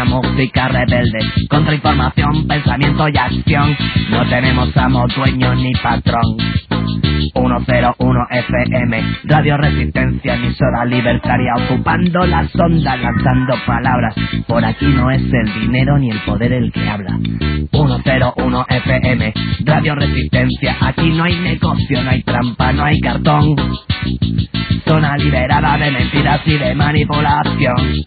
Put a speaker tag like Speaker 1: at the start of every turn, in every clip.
Speaker 1: música rebelde, contrainformación, pensamiento y acción. No tenemos amo, dueño ni patrón. 101 FM, Radio Resistencia, emisora libertaria, ocupando las ondas, lanzando palabras. Por aquí no es el dinero ni el poder el que habla. 101 FM, Radio Resistencia, aquí no hay negocio, no hay trampa, no hay cartón. Zona liberada de mentiras y de manipulación.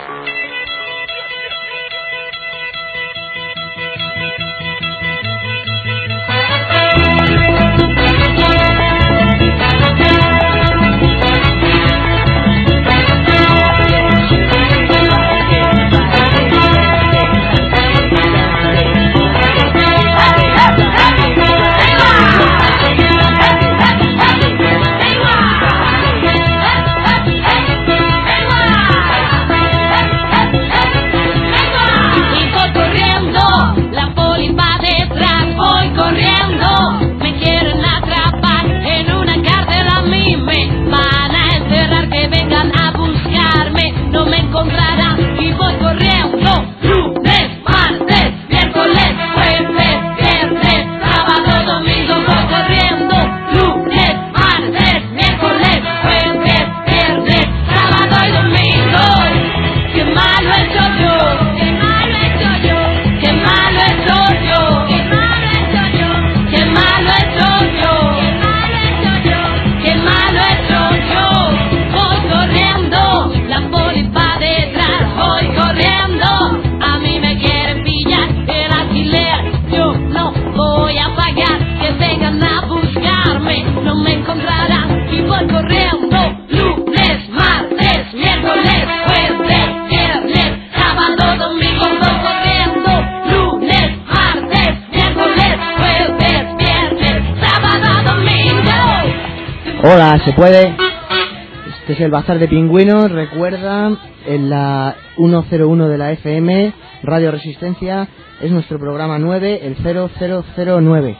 Speaker 2: Hola, ¿se puede? Este es el Bazar de Pingüinos. Recuerda, en la 101 de la FM, Radio Resistencia, es nuestro programa 9, el 0009.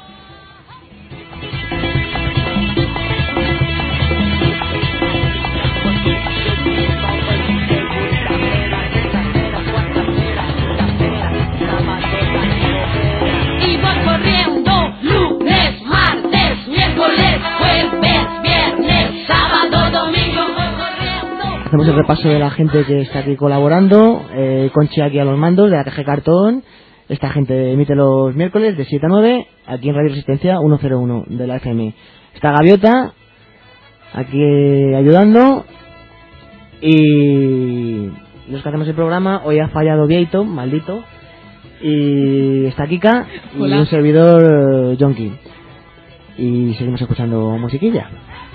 Speaker 2: Hacemos el repaso de la gente que está aquí colaborando. Conchi aquí a los mandos de ATG Cartón. Esta gente emite los miércoles de 7 a 9 aquí en Radio Resistencia 101 de la FM. Está Gaviota aquí ayudando. Y los que hacemos el programa, hoy ha fallado Vieito, maldito. Y está Kika. Hola. Y un servidor Jonky. Y seguimos escuchando musiquilla.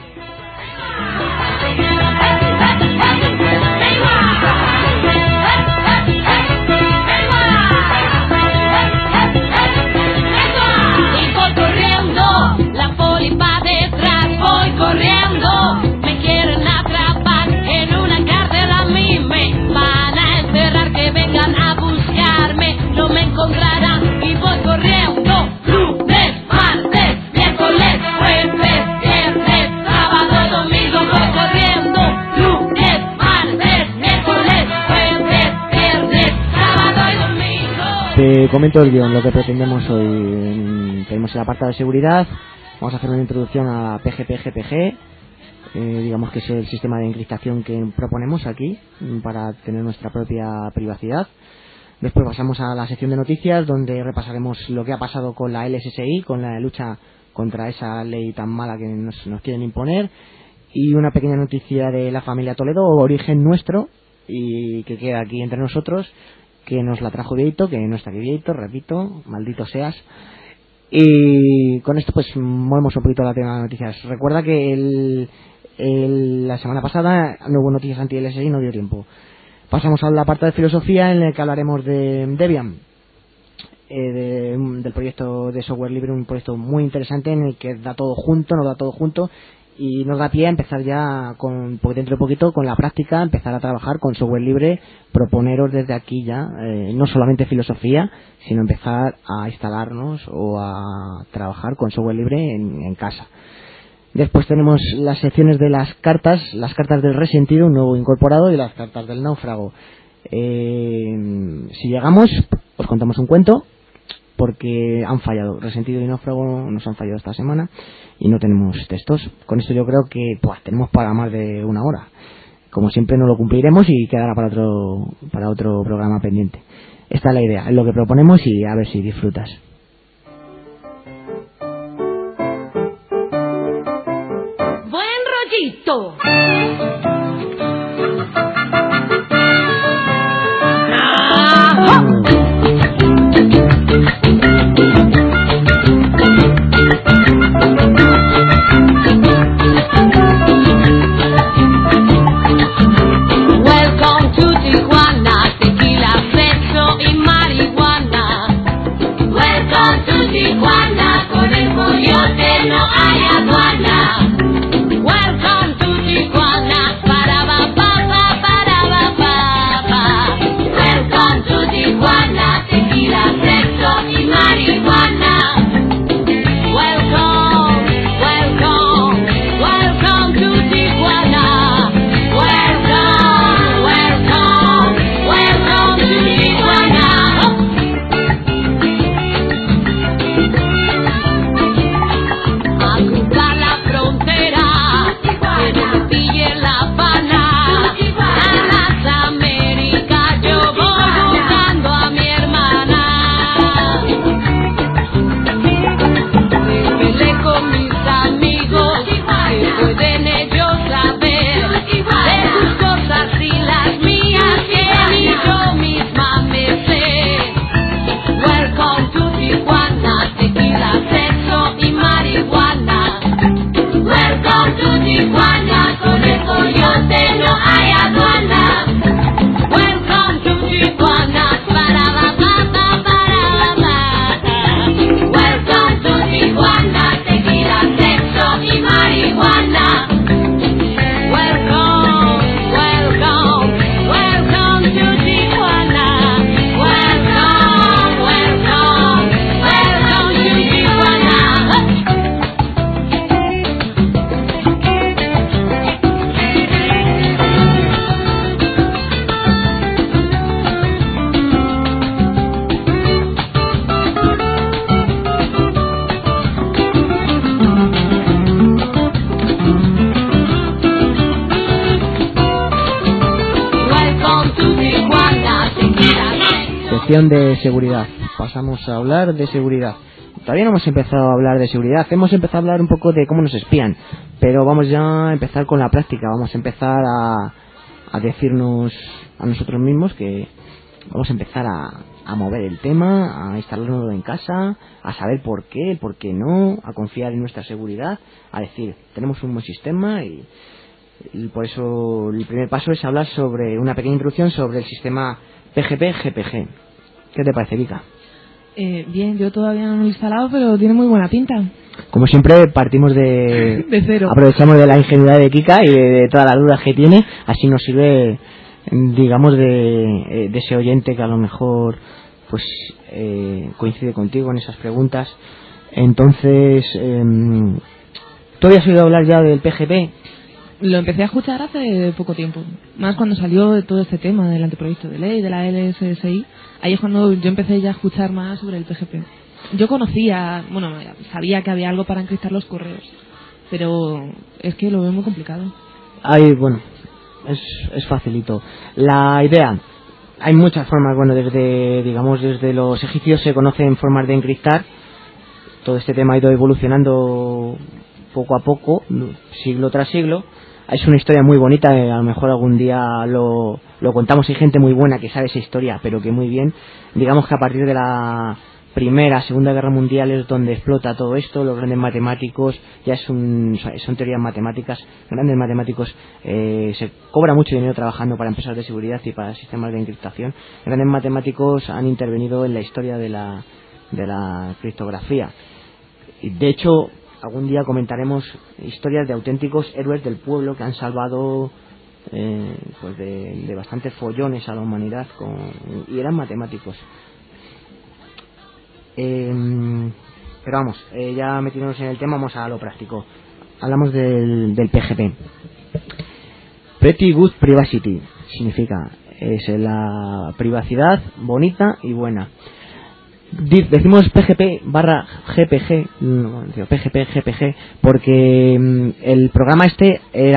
Speaker 2: Te comento el guión, lo que pretendemos hoy. Tenemos el apartado de seguridad. Vamos a hacer una introducción a PGP-GPG, digamos que es el sistema de encriptación que proponemos aquí para tener nuestra propia privacidad. Después pasamos a la sección de noticias, donde repasaremos lo que ha pasado con la LSSI, con la lucha contra esa ley tan mala que nos quieren imponer, y una pequeña noticia de la familia Toledo, origen nuestro, y que queda aquí entre nosotros, que nos la trajo Vieito, que no está aquí Vieito, repito, maldito seas. Y con esto pues movemos un poquito la tema de noticias. Recuerda que la semana pasada no hubo noticias anti-LSI, no dio tiempo. Pasamos a la parte de filosofía, en la que hablaremos de Debian, del proyecto de software libre, un proyecto muy interesante en el que nos da todo junto y nos da pie a empezar ya porque dentro de poquito con la práctica, empezar a trabajar con software libre, proponeros desde aquí ya no solamente filosofía, sino empezar a instalarnos o a trabajar con software libre en casa. Después tenemos las secciones de las cartas del resentido, un nuevo incorporado, y las cartas del náufrago. Si Si llegamos, os contamos un cuento, porque han fallado. Resentido y Náufrago nos han fallado esta semana y no tenemos textos. Con esto yo creo que tenemos para más de una hora. Como siempre no lo cumpliremos y quedará para otro programa pendiente. Esta es la idea, es lo que proponemos y a ver si disfrutas.
Speaker 3: Buen rollito.
Speaker 4: Welcome to Tijuana, tequila, sexo y marihuana. Welcome to Tijuana, con el coyote no hay aduana. Welcome to Tijuana, para ba pa pa para ba pa pa. Welcome to Tijuana, tequila, sexo y marihuana. Welcome, welcome, welcome to Tijuana. Welcome, welcome, welcome to Tijuana. A cruzar la frontera, que nos pille La Habana. A las Américas yo voy buscando a mi hermana. Me peleé con mis amigos, que pueden ellos saber de sus cosas y las mías, que ni yo misma me sé. Welcome to Tijuana, tequila, sexo y marihuana. Welcome to Tijuana, con el coyote no hay aduana. Welcome to Tijuana, para la papa, para la papa. Welcome to Tijuana, tequila, sexo y marihuana. Welcome, welcome, welcome to Tijuana. Welcome, welcome, welcome to Tijuana. Welcome to Tijuana, tequila.
Speaker 2: Sección de seguridad. Pasamos a hablar de seguridad. Todavía no hemos empezado a hablar de seguridad. Hemos empezado a hablar un poco de cómo nos espían. Pero vamos ya a empezar con la práctica. Vamos a empezar a decirnos a nosotros mismos que vamos a empezar a mover el tema, a instalarlo en casa, a saber por qué no, a confiar en nuestra seguridad, a decir, tenemos un buen sistema y por eso el primer paso es hablar sobre una pequeña introducción sobre el sistema PGP-GPG. ¿Qué te parece, Vika?
Speaker 5: Bien, yo todavía no lo he instalado, pero tiene muy buena pinta.
Speaker 2: Como siempre, partimos de
Speaker 5: cero.
Speaker 2: Aprovechamos de la ingenuidad de Kika y de todas las dudas que tiene. Así nos sirve, digamos, de ese oyente que a lo mejor pues coincide contigo en esas preguntas. Entonces, ¿tú habías oído hablar ya del PGP?
Speaker 5: Lo empecé a escuchar hace poco tiempo. Más cuando salió todo este tema del anteproyecto de ley, de la LSSI. Ahí es cuando yo empecé ya a escuchar más sobre el PGP. Yo sabía que había algo para encriptar los correos, pero es que lo veo muy complicado.
Speaker 2: Es facilito. La idea, hay muchas formas, desde los egipcios se conocen formas de encriptar. Todo este tema ha ido evolucionando poco a poco, siglo tras siglo. Es una historia muy bonita, a lo mejor algún día lo contamos. Hay gente muy buena que sabe esa historia, pero que muy bien. Digamos que a partir de la Primera, Segunda Guerra Mundial es donde explota todo esto. Los grandes matemáticos, son teorías matemáticas, grandes matemáticos, se cobra mucho dinero trabajando para empresas de seguridad y para sistemas de encriptación. Grandes matemáticos han intervenido en la historia de la criptografía. Y de hecho, algún día comentaremos historias de auténticos héroes del pueblo que han salvado de bastantes follones a la humanidad y eran matemáticos. Pero vamos, ya metiéndonos en el tema, vamos a lo práctico. Hablamos del PGP. Pretty Good Privacy significa es la privacidad bonita y buena. Decimos PGP/GPG, PGP/GPG, porque el programa este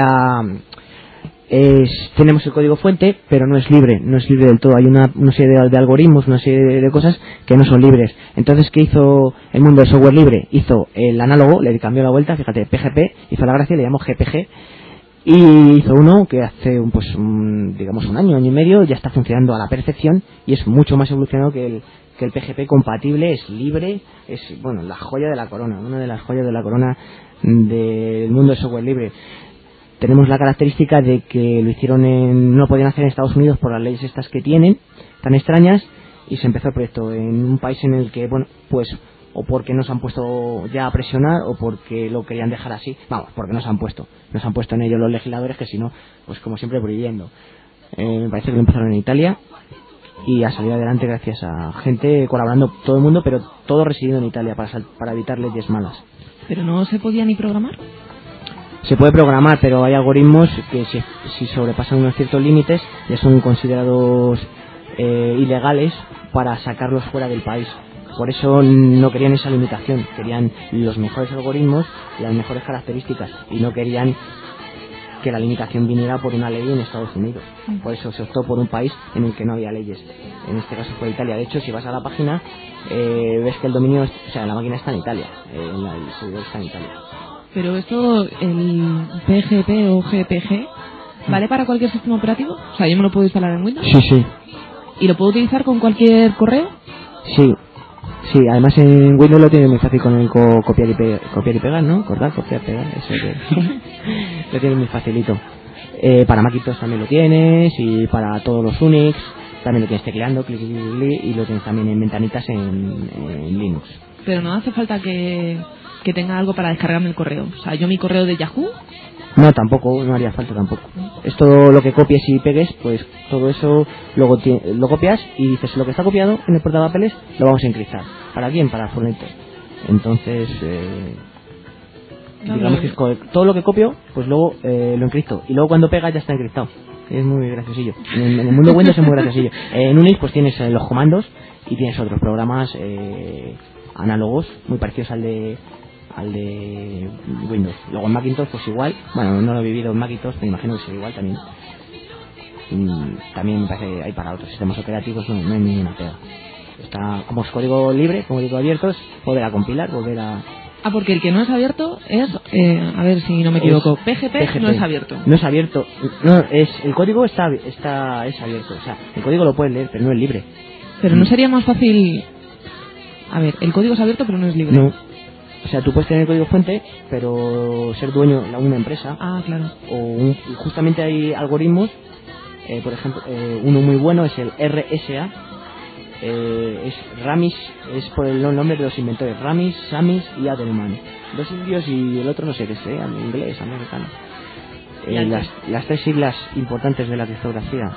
Speaker 2: tenemos el código fuente, pero no es libre del todo. Hay una serie de algoritmos, una serie de cosas que no son libres. Entonces, ¿qué hizo el mundo del software libre? Hizo el análogo, le cambió la vuelta, fíjate, PGP, hizo la gracia, le llamó GPG, y hizo uno que hace digamos un año y medio ya está funcionando a la perfección y es mucho más evolucionado que el PGP, compatible, es libre, es la joya de la corona, una de las joyas de la corona del mundo del software libre. Tenemos la característica de que lo hicieron no lo podían hacer en Estados Unidos por las leyes estas que tienen tan extrañas, y se empezó el proyecto en un país en el que o porque nos han puesto ya a presionar o porque lo querían dejar así. Vamos, porque nos han puesto en ello los legisladores, que si no, pues como siempre prohibiendo. Me parece que lo empezaron en Italia y ha salido adelante gracias a gente colaborando, todo el mundo, pero todo residiendo en Italia para evitar leyes malas.
Speaker 5: ¿Pero no se podía ni programar?
Speaker 2: Se puede programar, pero hay algoritmos que si sobrepasan unos ciertos límites ya son considerados ilegales para sacarlos fuera del país. Por eso no querían esa limitación, querían los mejores algoritmos y las mejores características, y no querían que la limitación viniera por una ley en Estados Unidos. Por eso se optó por un país en el que no había leyes. En este caso fue Italia. De hecho, si vas a la página, ves que el dominio, la máquina está en Italia, el servidor está en Italia.
Speaker 5: Pero esto, el PGP o GPG, ¿vale para cualquier sistema operativo? O sea, ¿yo me lo puedo instalar en Windows?
Speaker 2: Sí.
Speaker 5: ¿Y lo puedo utilizar con cualquier correo?
Speaker 2: Sí, además en Windows lo tiene muy fácil con el copiar y pegar, ¿no? Cortar, copiar, pegar, eso lo tiene muy facilito. Para Macintosh también lo tienes, y para todos los Unix también lo tienes tecleando, clic, y lo tienes también en ventanitas en Linux.
Speaker 5: Pero no hace falta que tenga algo para descargarme el correo. O sea, yo mi correo de Yahoo...
Speaker 2: No, tampoco, no haría falta tampoco. Es todo lo que copies y pegues, pues todo eso luego lo copias y dices, lo que está copiado en el portapapeles lo vamos a encriptar. ¿Para quién? Para Fortnite. Entonces, digamos que todo lo que copio, pues luego lo encripto. Y luego cuando pega ya está encriptado. Es muy graciosillo. En el mundo Windows es muy graciosillo. En Unix pues tienes los comandos y tienes otros programas análogos muy parecidos al de Windows. Luego en Macintosh pues igual, no lo he vivido en Macintosh, me imagino que será igual también. También me parece que hay para otros sistemas operativos, no hay ninguna pega. Está como es código libre, código abierto, es volver a compilar, volver a...
Speaker 5: porque el que no es abierto es, a ver si no me equivoco, PGP no es abierto.
Speaker 2: No es abierto, no, el código es abierto, o sea, el código lo puedes leer, pero no es libre.
Speaker 5: Pero no sería más fácil... A ver, el código es abierto pero no es libre.
Speaker 2: No. O sea, tú puedes tener el código fuente, pero ser dueño de una empresa.
Speaker 5: Ah, claro.
Speaker 2: Justamente hay algoritmos, por ejemplo, uno muy bueno es el RSA, es Ramis, es por el nombre de los inventores, Ramis, Samis y Adelman. Dos indios y el otro no sé qué sea, inglés, americano. Las tres siglas importantes de la criptografía.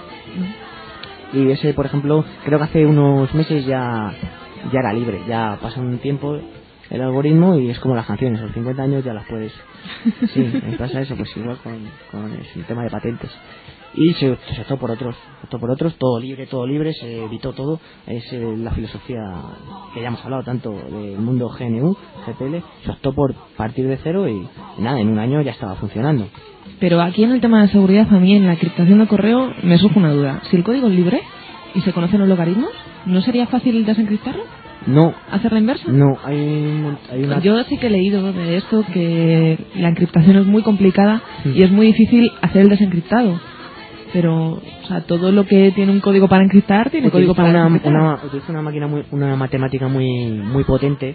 Speaker 2: Y ese, por ejemplo, creo que hace unos meses ya era libre, ya pasa un tiempo el algoritmo y es como las canciones, a los 50 años ya las puedes. Sí, me pasa eso, pues igual con el tema de patentes. Y se optó por otros, todo libre, se evitó todo. Es la filosofía que ya hemos hablado tanto del mundo GNU, GPL, se optó por partir de cero y nada, en un año ya estaba funcionando.
Speaker 5: Pero aquí en el tema de seguridad, a mí en la encriptación de correo me surge una duda. Si el código es libre y se conocen los logaritmos, ¿no sería fácil desencriptarlo?
Speaker 2: No.
Speaker 5: ¿Hacer la inversa?
Speaker 2: No, hay una...
Speaker 5: Yo sí que he leído de esto que la encriptación es muy complicada y es muy difícil hacer el desencriptado. Pero, o sea, todo lo que tiene un código para encriptar tiene código para desencriptar.
Speaker 2: Utiliza una máquina una matemática muy potente,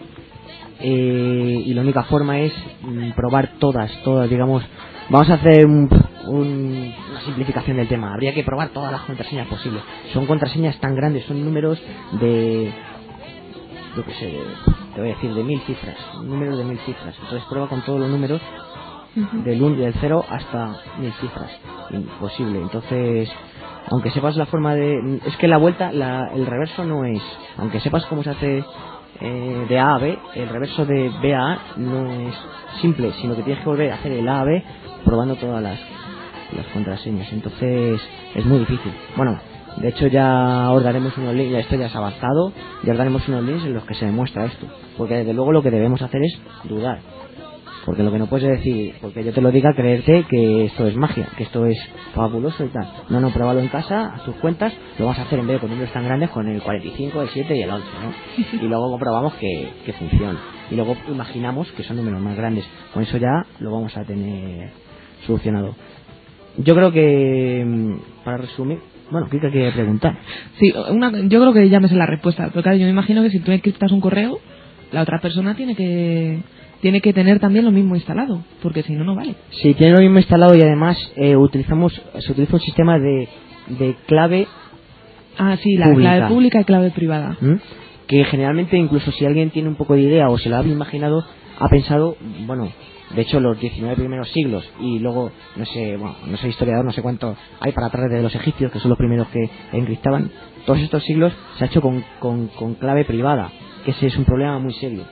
Speaker 2: y la única forma es probar todas, digamos. Vamos a hacer una simplificación del tema. Habría que probar todas las contraseñas posibles. Son contraseñas tan grandes, son números de... yo qué sé, te voy a decir, de 1000 cifras, números de 1000 cifras. Entonces prueba con todos los números del 0 hasta 1000 cifras. Imposible. Entonces, aunque sepas la forma de... Es que la vuelta, el reverso no es... Aunque sepas cómo se hace de A a B, el reverso de B a A no es simple, sino que tienes que volver a hacer el A a B probando todas las contraseñas. Entonces es muy difícil. Bueno, de hecho ya os daremos unos links, esto ya es avanzado, ya os daremos unos links en los que se demuestra esto, porque desde luego lo que debemos hacer es dudar, porque lo que no puedes decir, porque yo te lo diga, creerte que esto es magia, que esto es fabuloso y tal. No, pruébalo en casa, a tus cuentas, lo vas a hacer en vez de con números tan grandes con el 45, el 7 y el 11, ¿no? Y luego comprobamos que funciona, y luego imaginamos que son números más grandes, con eso ya lo vamos a tener solucionado. Yo creo que, para resumir, bueno, ¿qué quiere preguntar?
Speaker 5: Sí, yo creo que ya me sé la respuesta. Pero claro, yo me imagino que si tú encriptas un correo, la otra persona tiene que tener también lo mismo instalado, porque si no, no vale.
Speaker 2: Sí, tiene lo mismo instalado y además se utiliza un sistema de clave.
Speaker 5: Ah, sí, la
Speaker 2: pública.
Speaker 5: clave pública y clave privada.
Speaker 2: Que generalmente, incluso si alguien tiene un poco de idea o se lo ha imaginado, ha pensado, bueno, de hecho los 19 primeros siglos y luego, no sé, bueno, no soy historiador, no sé cuánto hay para atrás de los egipcios, que son los primeros que encriptaban, todos estos siglos se ha hecho con clave privada, que ese es un problema muy serio.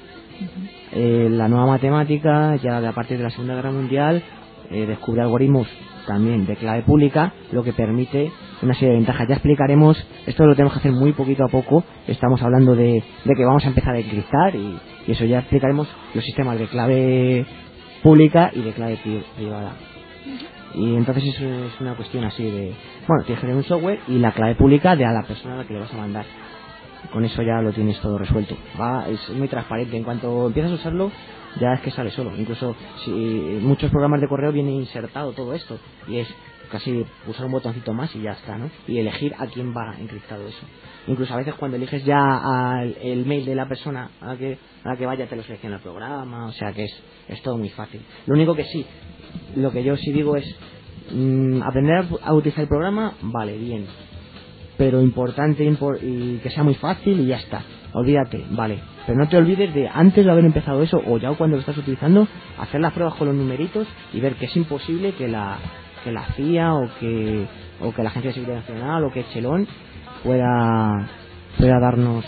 Speaker 2: La nueva matemática, ya a partir de la Segunda Guerra Mundial, descubre algoritmos también de clave pública, lo que permite una serie de ventajas. Ya explicaremos, esto lo tenemos que hacer muy poquito a poco, estamos hablando de que vamos a empezar a encriptar y eso, ya explicaremos los sistemas de clave pública y de clave privada. Y entonces eso es una cuestión así de, bueno, tienes que tener un software y la clave pública de a la persona a la que le vas a mandar. Con eso ya lo tienes todo resuelto. Es muy transparente. En cuanto empiezas a usarlo, ya es que sale solo. Incluso si muchos programas de correo viene insertado todo esto y es casi pulsar un botoncito más y ya está, ¿no? Y elegir a quién va encriptado eso. Incluso a veces cuando eliges ya el mail de la persona a la que vaya, te lo selecciona el programa. O sea que es todo muy fácil. Lo único que sí, lo que yo sí digo es aprender a utilizar el programa, vale, bien, pero importante y que sea muy fácil y ya está. Olvídate, vale, pero no te olvides de antes de haber empezado eso o ya cuando lo estás utilizando, hacer las pruebas con los numeritos y ver que es imposible que la CIA o que la Agencia de Seguridad Nacional o que Chelón pueda darnos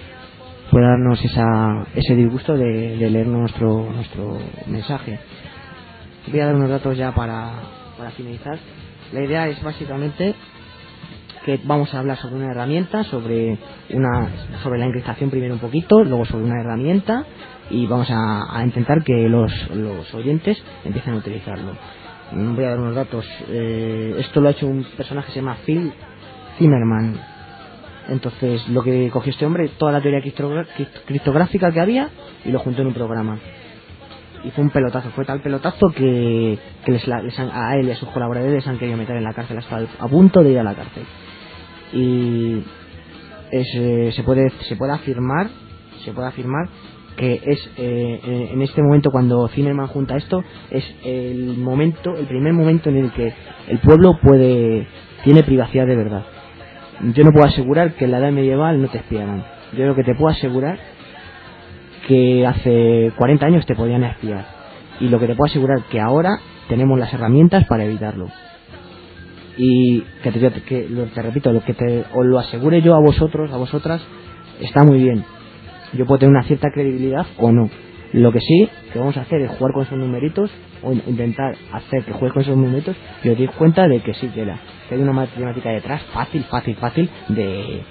Speaker 2: ese disgusto de leer nuestro mensaje. Voy a dar unos datos ya para finalizar. La idea es básicamente que vamos a hablar sobre una herramienta, sobre la encriptación primero un poquito, luego sobre una herramienta y vamos a intentar que los oyentes empiecen a utilizarlo. Voy a dar unos datos. Esto lo ha hecho un personaje que se llama Phil Zimmermann. Entonces lo que cogió este hombre, toda la teoría criptográfica que había y lo juntó en un programa. Y fue un pelotazo, fue tal pelotazo que a él y a sus colaboradores les han querido meter en la cárcel, hasta a punto de ir a la cárcel. Y se puede afirmar que es en este momento, cuando Zimmermann junta esto, es el primer momento en el que el pueblo tiene privacidad de verdad. Yo no puedo asegurar que en la edad medieval no te espiaran. Yo lo que te puedo asegurar que hace 40 años te podían espiar, y lo que te puedo asegurar que ahora tenemos las herramientas para evitarlo. Y te repito, os lo asegure yo a vosotros, a vosotras, está muy bien. Yo puedo tener una cierta credibilidad o no. Lo que sí que vamos a hacer es jugar con esos numeritos, o intentar hacer que juegues con esos numeritos, y os dais cuenta de que sí que hay una matemática detrás fácil de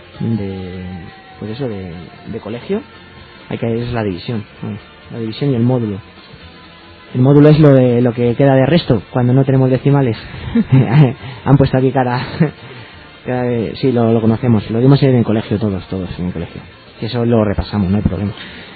Speaker 2: colegio. Es la división, la división y el módulo. El módulo es lo que queda de resto cuando no tenemos decimales. Han puesto aquí cara. Sí, lo conocemos, lo dimos en el colegio, todos en el colegio. Que eso lo repasamos, no hay problema.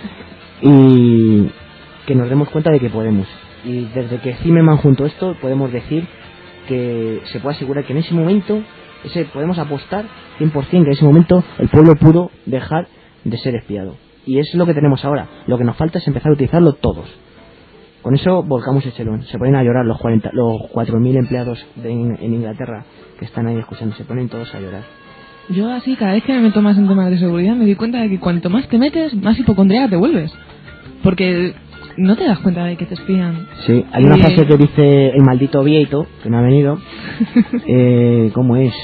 Speaker 2: Y que nos demos cuenta de que podemos. Y desde que Zimmermann juntó esto, podemos decir que se puede asegurar que en ese momento, podemos apostar 100% que en ese momento el pueblo pudo dejar de ser espiado. Y es lo que tenemos ahora. Lo que nos falta es empezar a utilizarlo todos. Con eso volcamos el chelón. Se ponen a llorar los 4.000 empleados en Inglaterra que están ahí escuchando. Se ponen todos a llorar.
Speaker 5: Yo así, cada vez que me meto más en temas de seguridad, me doy cuenta de que cuanto más te metes, más hipocondríaca te vuelves. Porque no te das cuenta de que te espían.
Speaker 2: Sí, hay una frase que dice el maldito Vieito, que no ha venido. ¿Cómo es?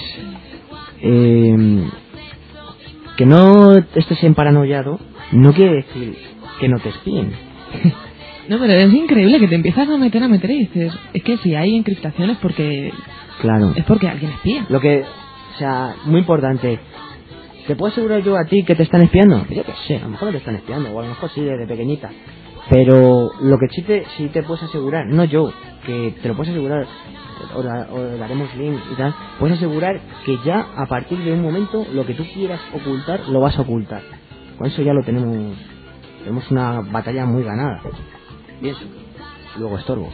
Speaker 2: Que no estés emparanoiado no quiere decir que no te espíen.
Speaker 5: No, pero es increíble que te empiezas a meter y dices, es que si hay encriptación es porque...
Speaker 2: Claro.
Speaker 5: Es porque alguien espía.
Speaker 2: Lo que, o sea, muy importante, ¿te puedo asegurar yo a ti que te están espiando? Yo qué sé, a lo mejor no te están espiando, o a lo mejor sí desde pequeñita. Pero lo que sí te puedes asegurar, no yo, que te lo puedes asegurar, o daremos link y tal, puedes asegurar que ya a partir de un momento lo que tú quieras ocultar, lo vas a ocultar. Con eso ya lo tenemos una batalla muy ganada. Bien, luego estorbo.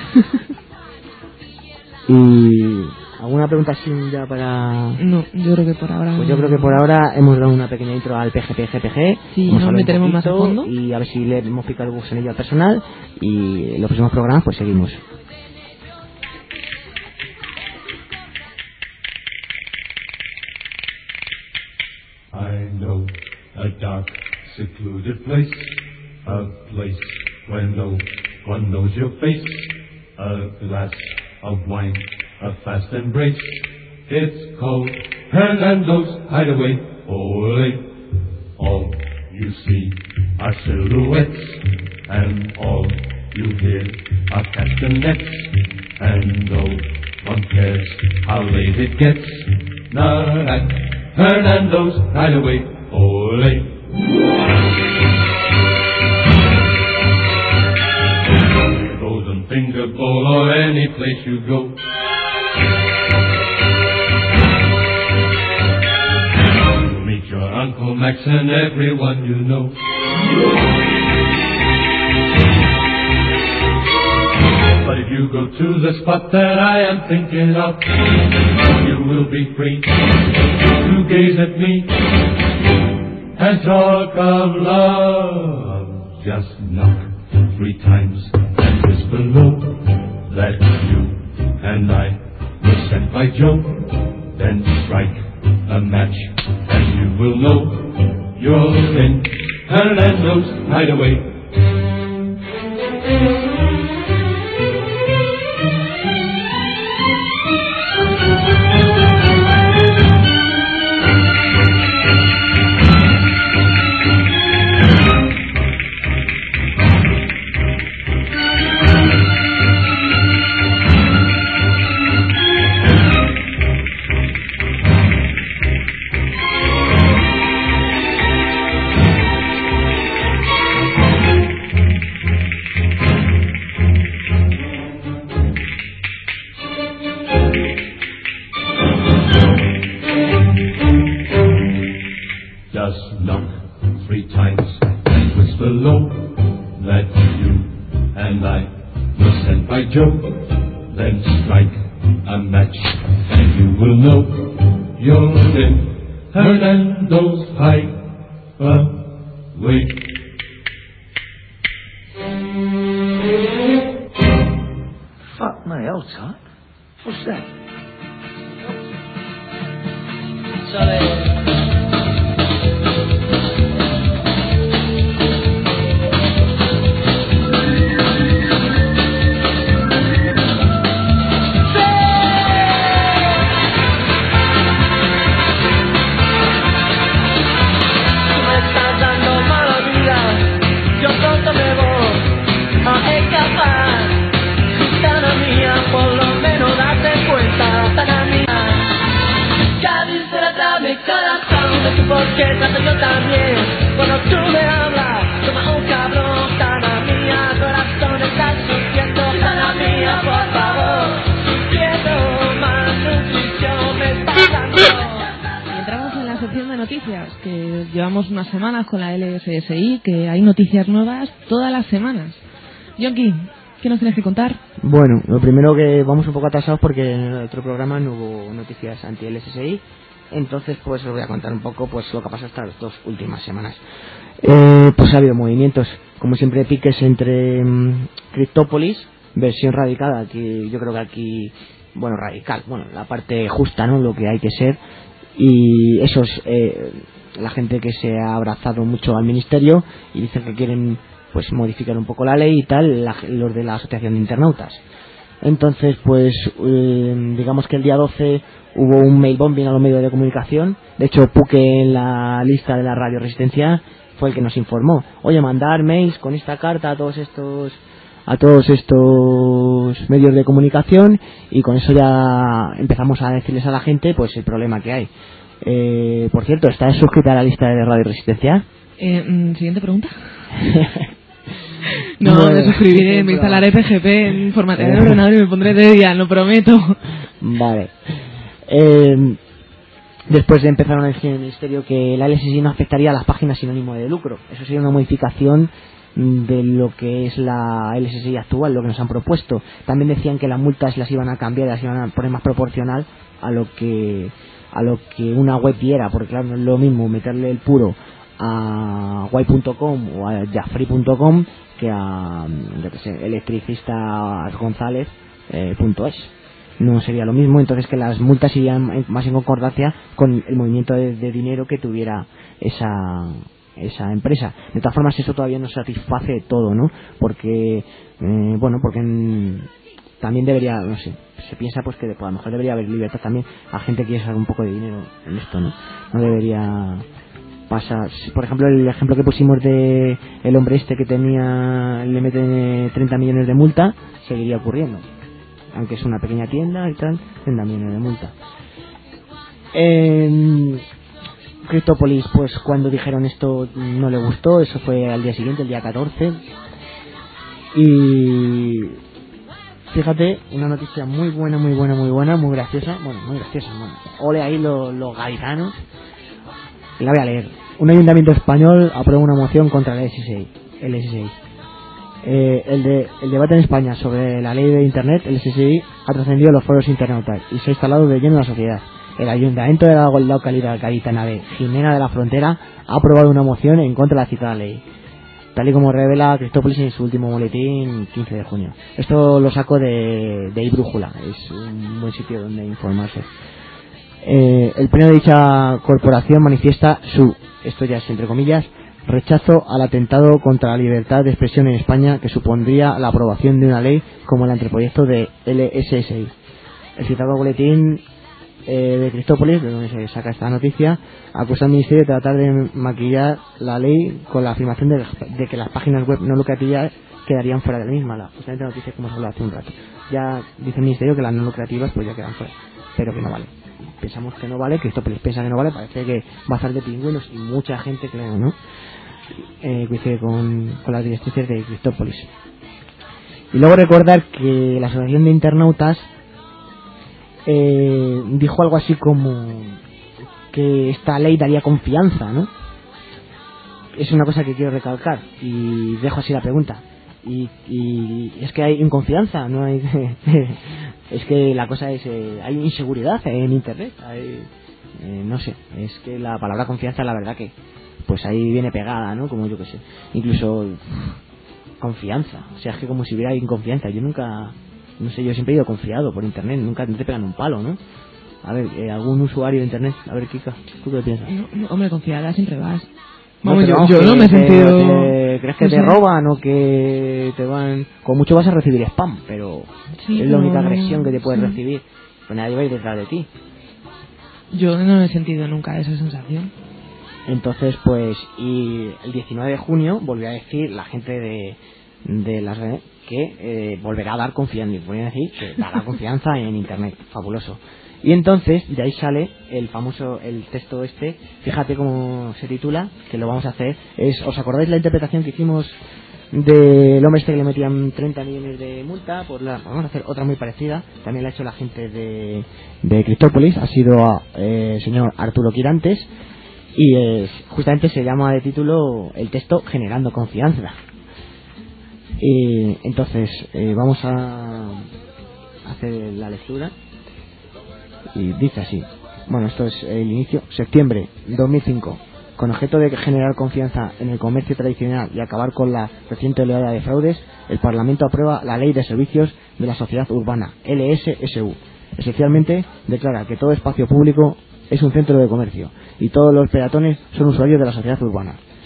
Speaker 2: ¿Y alguna pregunta así ya para...?
Speaker 5: No, yo creo que por ahora...
Speaker 2: Pues yo creo que por ahora hemos dado una pequeña intro al PGP-GPG.
Speaker 5: Sí, nos meteremos más a fondo.
Speaker 2: Y a ver si le hemos picado el gusanillo al personal. Y en los próximos programas pues seguimos.
Speaker 6: I know a dark, secluded place, a place where no one knows your face, a glass of wine, a fast embrace. It's called Hernando's Hideaway. Ole, all you see are silhouettes, and all you hear are castanets, and no one cares how late it gets. Not at Hernando's Hideaway. Ole. Golden Finger Bowl or any place you go. You'll meet your Uncle Max and everyone you know. But if you go to the spot that I am thinking of, you will be free to gaze at me and talk of love. Just knock 3 times and whisper low that you and I were sent by Joe. Then strike a match and you will know you're in Hernando's Hideaway.
Speaker 5: Unas semanas con la LSSI, que hay noticias nuevas todas las semanas. Yonki, ¿qué nos tienes que contar?
Speaker 2: Bueno, lo primero que vamos un poco atrasados porque en el otro programa no hubo noticias anti-LSSI, entonces pues os voy a contar un poco pues lo que ha pasado estas 2 últimas semanas. Pues ha habido movimientos, como siempre, piques entre Cryptópolis, versión radicada, que yo creo que aquí, bueno, radical, bueno, la parte justa, ¿no? Lo que hay que ser, y esos... la gente que se ha abrazado mucho al ministerio y dicen que quieren pues modificar un poco la ley y tal, los de la asociación de internautas. Entonces, pues, digamos que el día 12 hubo un mail bombing a los medios de comunicación. De hecho, Puque, en la lista de la Radio Resistencia, fue el que nos informó: oye, mandar mails con esta carta a todos estos medios de comunicación, y con eso ya empezamos a decirles a la gente pues el problema que hay. Por cierto, ¿estás suscrita a la lista de Radio Resistencia?
Speaker 5: Siguiente pregunta. No, me suscribiré, me instalaré PGP en formatear el ordenador y me pondré de día, lo prometo.
Speaker 2: Vale. Después empezaron a decir en el ministerio que la LSI no afectaría a las páginas sin ánimo de lucro. Eso sería una modificación de lo que es la LSI actual, lo que nos han propuesto. También decían que las multas las iban a cambiar, las iban a poner más proporcional a lo que una web diera, porque claro, no es lo mismo meterle el puro a guay.com o a jafree.com que a, yo que sé, electricistasgonzalez.es. No sería lo mismo. Entonces, que las multas irían más en concordancia con el movimiento de dinero que tuviera esa empresa. De todas formas, eso todavía no satisface todo, ¿no? Porque también debería, no sé, se piensa pues que a lo mejor debería haber libertad también a gente que quiere sacar un poco de dinero en esto, ¿no? No debería pasar. Por ejemplo, el ejemplo que pusimos de el hombre este que le meten 30 millones de multa, seguiría ocurriendo, aunque es una pequeña tienda y tal, 30 millones de multa. Cryptopolis, pues cuando dijeron esto no le gustó. Eso fue al día siguiente, el día 14. Y fíjate, una noticia muy buena, muy graciosa. Bueno, ole ahí los gaditanos. La voy a leer. Un ayuntamiento español aprueba una moción contra el SSI. El debate en España sobre la ley de Internet, el SSI, ha trascendido los foros internautas y se ha instalado de lleno en la sociedad. El ayuntamiento de la localidad gaditana de Jimena de la Frontera ha aprobado una moción en contra de la citada ley, tal y como revela Cryptopolis en su último boletín 15 de junio. Esto lo saco de iBrújula, es un buen sitio donde informarse. El pleno de dicha corporación manifiesta esto ya es entre comillas, rechazo al atentado contra la libertad de expresión en España que supondría la aprobación de una ley como el anteproyecto de LSSI. El citado boletín de Cryptopolis, de donde se saca esta noticia, acusa al Ministerio de tratar de maquillar la ley con la afirmación de que las páginas web no lucrativas quedarían fuera de la misma. Justamente la noticia que hemos hablado hace un rato. Ya dice el Ministerio que las no lucrativas pues ya quedan fuera, pero que no vale. Pensamos que no vale, Cryptopolis piensa que no vale, parece que va a estar de pingüinos y mucha gente creo, ¿no? Coincide con las directrices de Cryptopolis. Y luego recordar que la Asociación de Internautas dijo algo así como que esta ley daría confianza, ¿no? Es una cosa que quiero recalcar y dejo así la pregunta. Y es que hay inconfianza, no hay es que la cosa es hay inseguridad en Internet, no sé, es que la palabra confianza, la verdad que pues ahí viene pegada, ¿no? Como yo que sé, incluso confianza, o sea, es que como si hubiera inconfianza. Yo nunca, no sé, yo siempre he ido confiado por Internet, nunca te pegan un palo, ¿no? A ver, algún usuario de Internet, a ver, Kika, ¿tú qué piensas?
Speaker 5: No, hombre, confiada siempre vas.
Speaker 2: Vamos,
Speaker 5: yo no me he sentido...
Speaker 2: ¿Crees que te roban o que te van...? Con mucho vas a recibir spam, pero sí, es la única agresión que te puedes recibir. Pues nadie va a ir detrás de ti.
Speaker 5: Yo no he sentido nunca esa sensación.
Speaker 2: Entonces, pues, y el 19 de junio volvió a decir la gente de las redes que volverá a dar confianza, volvió a decir que dará confianza en Internet. Fabuloso. Y entonces, de ahí sale el texto este, fíjate cómo se titula, que lo vamos a hacer, ¿os acordáis la interpretación que hicimos del hombre este que le metían 30 millones de multa? Pues vamos a hacer otra muy parecida, también la ha hecho la gente de Cryptopolis, ha sido el señor Arturo Quirantes, y justamente se llama de título el texto Generando Confianza. Y entonces, vamos a hacer la lectura. Y dice así, bueno, esto es el inicio, septiembre 2005, con objeto de generar confianza en el comercio tradicional y acabar con la reciente oleada de fraudes, el Parlamento aprueba la Ley de Servicios de la Sociedad Urbana, LSSU. Esencialmente declara que todo espacio público es un centro de comercio y todos los peatones son usuarios de la sociedad urbana.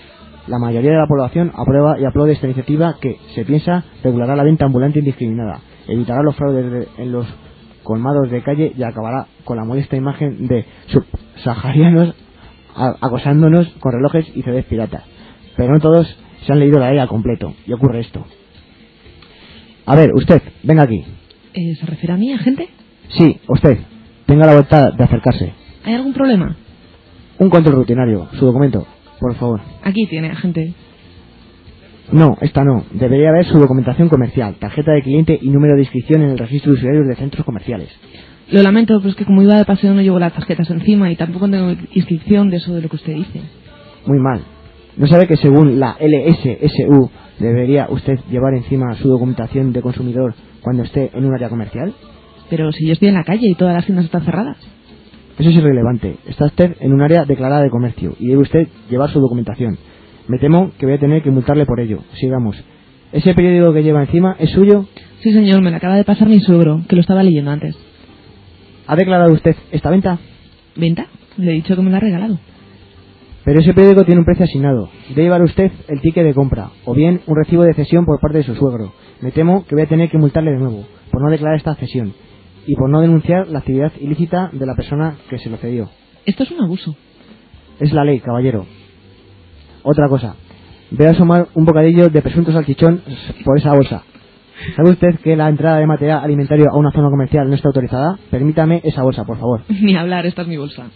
Speaker 2: La mayoría de la población aprueba y aplaude esta iniciativa que, se piensa, regulará la venta ambulante indiscriminada, evitará los fraudes en los colmados de calle y acabará con la molesta imagen de subsaharianos acosándonos con relojes y CDs piratas. Pero no todos se han leído la ley al completo, y ocurre esto. A ver, usted, venga aquí.
Speaker 5: ¿Se refiere a mí, agente?
Speaker 2: Sí, usted, tenga la voluntad de acercarse.
Speaker 5: ¿Hay algún problema?
Speaker 2: Un control rutinario, su documento, por favor.
Speaker 5: Aquí tiene, agente.
Speaker 2: No, esta no. Debería haber su documentación comercial, tarjeta de cliente y número de inscripción en el registro de usuarios de centros comerciales.
Speaker 5: Lo lamento, pero es que como iba de paseo no llevo las tarjetas encima y tampoco tengo inscripción de eso de lo que usted dice.
Speaker 2: Muy mal. ¿No sabe que según la LSSU debería usted llevar encima su documentación de consumidor cuando esté en un área comercial?
Speaker 5: Pero si yo estoy en la calle y todas las tiendas están cerradas.
Speaker 2: Eso es irrelevante. Está usted en un área declarada de comercio y debe usted llevar su documentación. Me temo que voy a tener que multarle por ello. Sigamos. ¿Ese periódico que lleva encima es suyo?
Speaker 5: Sí, señor, me lo acaba de pasar mi suegro, que lo estaba leyendo antes.
Speaker 2: ¿Ha declarado usted esta venta?
Speaker 5: ¿Venta? Le he dicho que me lo ha regalado.
Speaker 2: Pero ese periódico tiene un precio asignado. Debe llevar usted el ticket de compra, o bien un recibo de cesión por parte de su suegro. Me temo que voy a tener que multarle de nuevo, por no declarar esta cesión, y por no denunciar la actividad ilícita de la persona que se lo cedió.
Speaker 5: Esto es un abuso.
Speaker 2: Es la ley, caballero. Otra cosa. Ve a asomar un bocadillo de presunto salchichón por esa bolsa. ¿Sabe usted que la entrada de material alimentario a una zona comercial no está autorizada? Permítame esa bolsa, por favor.
Speaker 5: Ni hablar, esta es mi bolsa.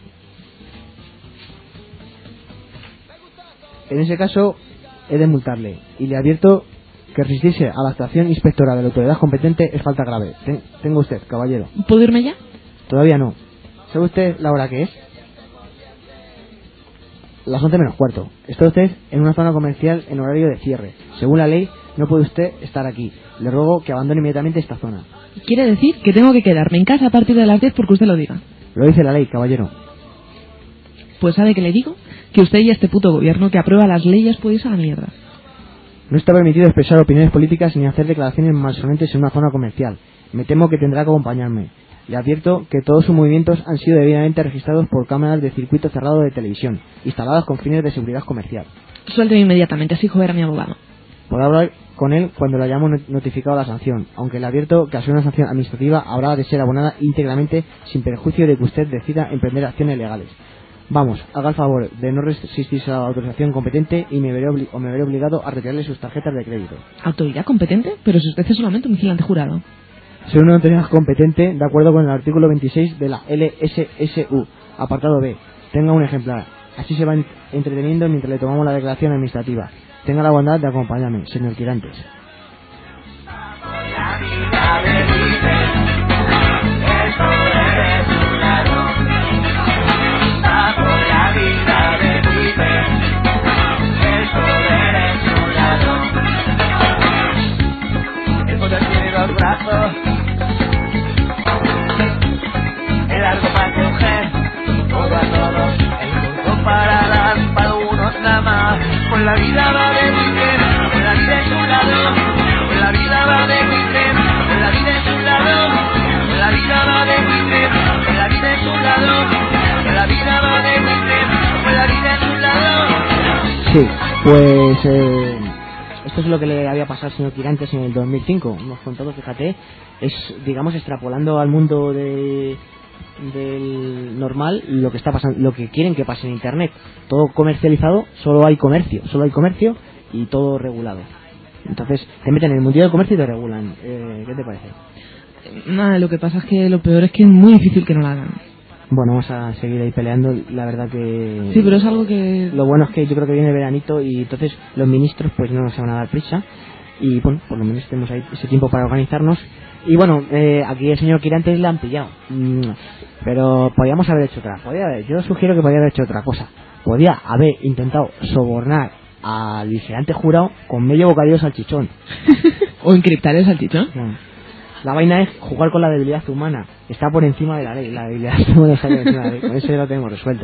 Speaker 2: En ese caso, he de multarle. Y le advierto que resistirse a la actuación inspectora de la autoridad competente es falta grave. Tenga usted, caballero.
Speaker 5: ¿Puedo irme ya?
Speaker 2: Todavía no. ¿Sabe usted la hora que es? Las 11 menos cuarto. Está usted en una zona comercial en horario de cierre. Según la ley, no puede usted estar aquí. Le ruego que abandone inmediatamente esta zona.
Speaker 5: ¿Quiere decir que tengo que quedarme en casa a partir de las 10 porque usted lo diga?
Speaker 2: Lo dice la ley, caballero.
Speaker 5: Pues ¿sabe qué le digo? Que usted y este puto gobierno que aprueba las leyes puede irse a la mierda.
Speaker 2: No está permitido expresar opiniones políticas ni hacer declaraciones malsonantes en una zona comercial. Me temo que tendrá que acompañarme. Le advierto que todos sus movimientos han sido debidamente registrados por cámaras de circuito cerrado de televisión, instaladas con fines de seguridad comercial.
Speaker 5: Suélteme inmediatamente, así joder a mi abogado.
Speaker 2: Podrá hablar con él cuando le hayamos notificado la sanción, aunque le advierto que al ser una sanción administrativa habrá de ser abonada íntegramente sin perjuicio de que usted decida emprender acciones legales. Vamos, haga el favor de no resistirse a la autorización competente y me veré obligado a retirarle sus tarjetas de crédito.
Speaker 5: ¿Autoridad competente? Pero si usted es solamente un vigilante jurado.
Speaker 2: Soy una autoridad competente de acuerdo con el artículo 26 de la LSSU, apartado B. Tenga un ejemplar. Así se va entreteniendo mientras le tomamos la declaración administrativa. Tenga la bondad de acompañarme, señor Tirantes.
Speaker 1: El largo para coger todo a todos, el mundo para dar para unos nada más. Pues la vida va de weekend, pues la vida es un lado, pues la vida va de weekend, pues la vida es un lado, pues la vida va de weekend, pues la vida es un lado, pues la vida va de weekend, pues la vida es un lado.
Speaker 2: Sí, pues esto es lo que le había pasado al señor Tirantes en el 2005. Hemos contado, fíjate, es, digamos, extrapolando al mundo del normal lo que está pasando, lo que quieren que pase en Internet. Todo comercializado, solo hay comercio y todo regulado. Entonces te meten en el mundo del comercio y te regulan. ¿Qué te parece?
Speaker 5: Nada, lo que pasa es que lo peor es que es muy difícil que no lo hagan.
Speaker 2: Bueno, vamos a seguir ahí peleando. La verdad que...
Speaker 5: Sí, pero es algo que...
Speaker 2: Lo bueno es que yo creo que viene el veranito y entonces los ministros pues no se van a dar prisa. Y bueno, por lo menos tenemos ahí ese tiempo para organizarnos. Y bueno, aquí el señor Tirantes le han pillado. Pero podíamos haber hecho otra. Yo sugiero que podía haber hecho otra cosa. Podía haber intentado sobornar al vigilante jurado con medio bocadillo de salchichón.
Speaker 5: O encriptar el salchichón.
Speaker 2: No. La vaina es jugar con la debilidad humana. Está por encima de la ley. La debilidad humana está por encima de la ley. Con eso ya lo tenemos resuelto.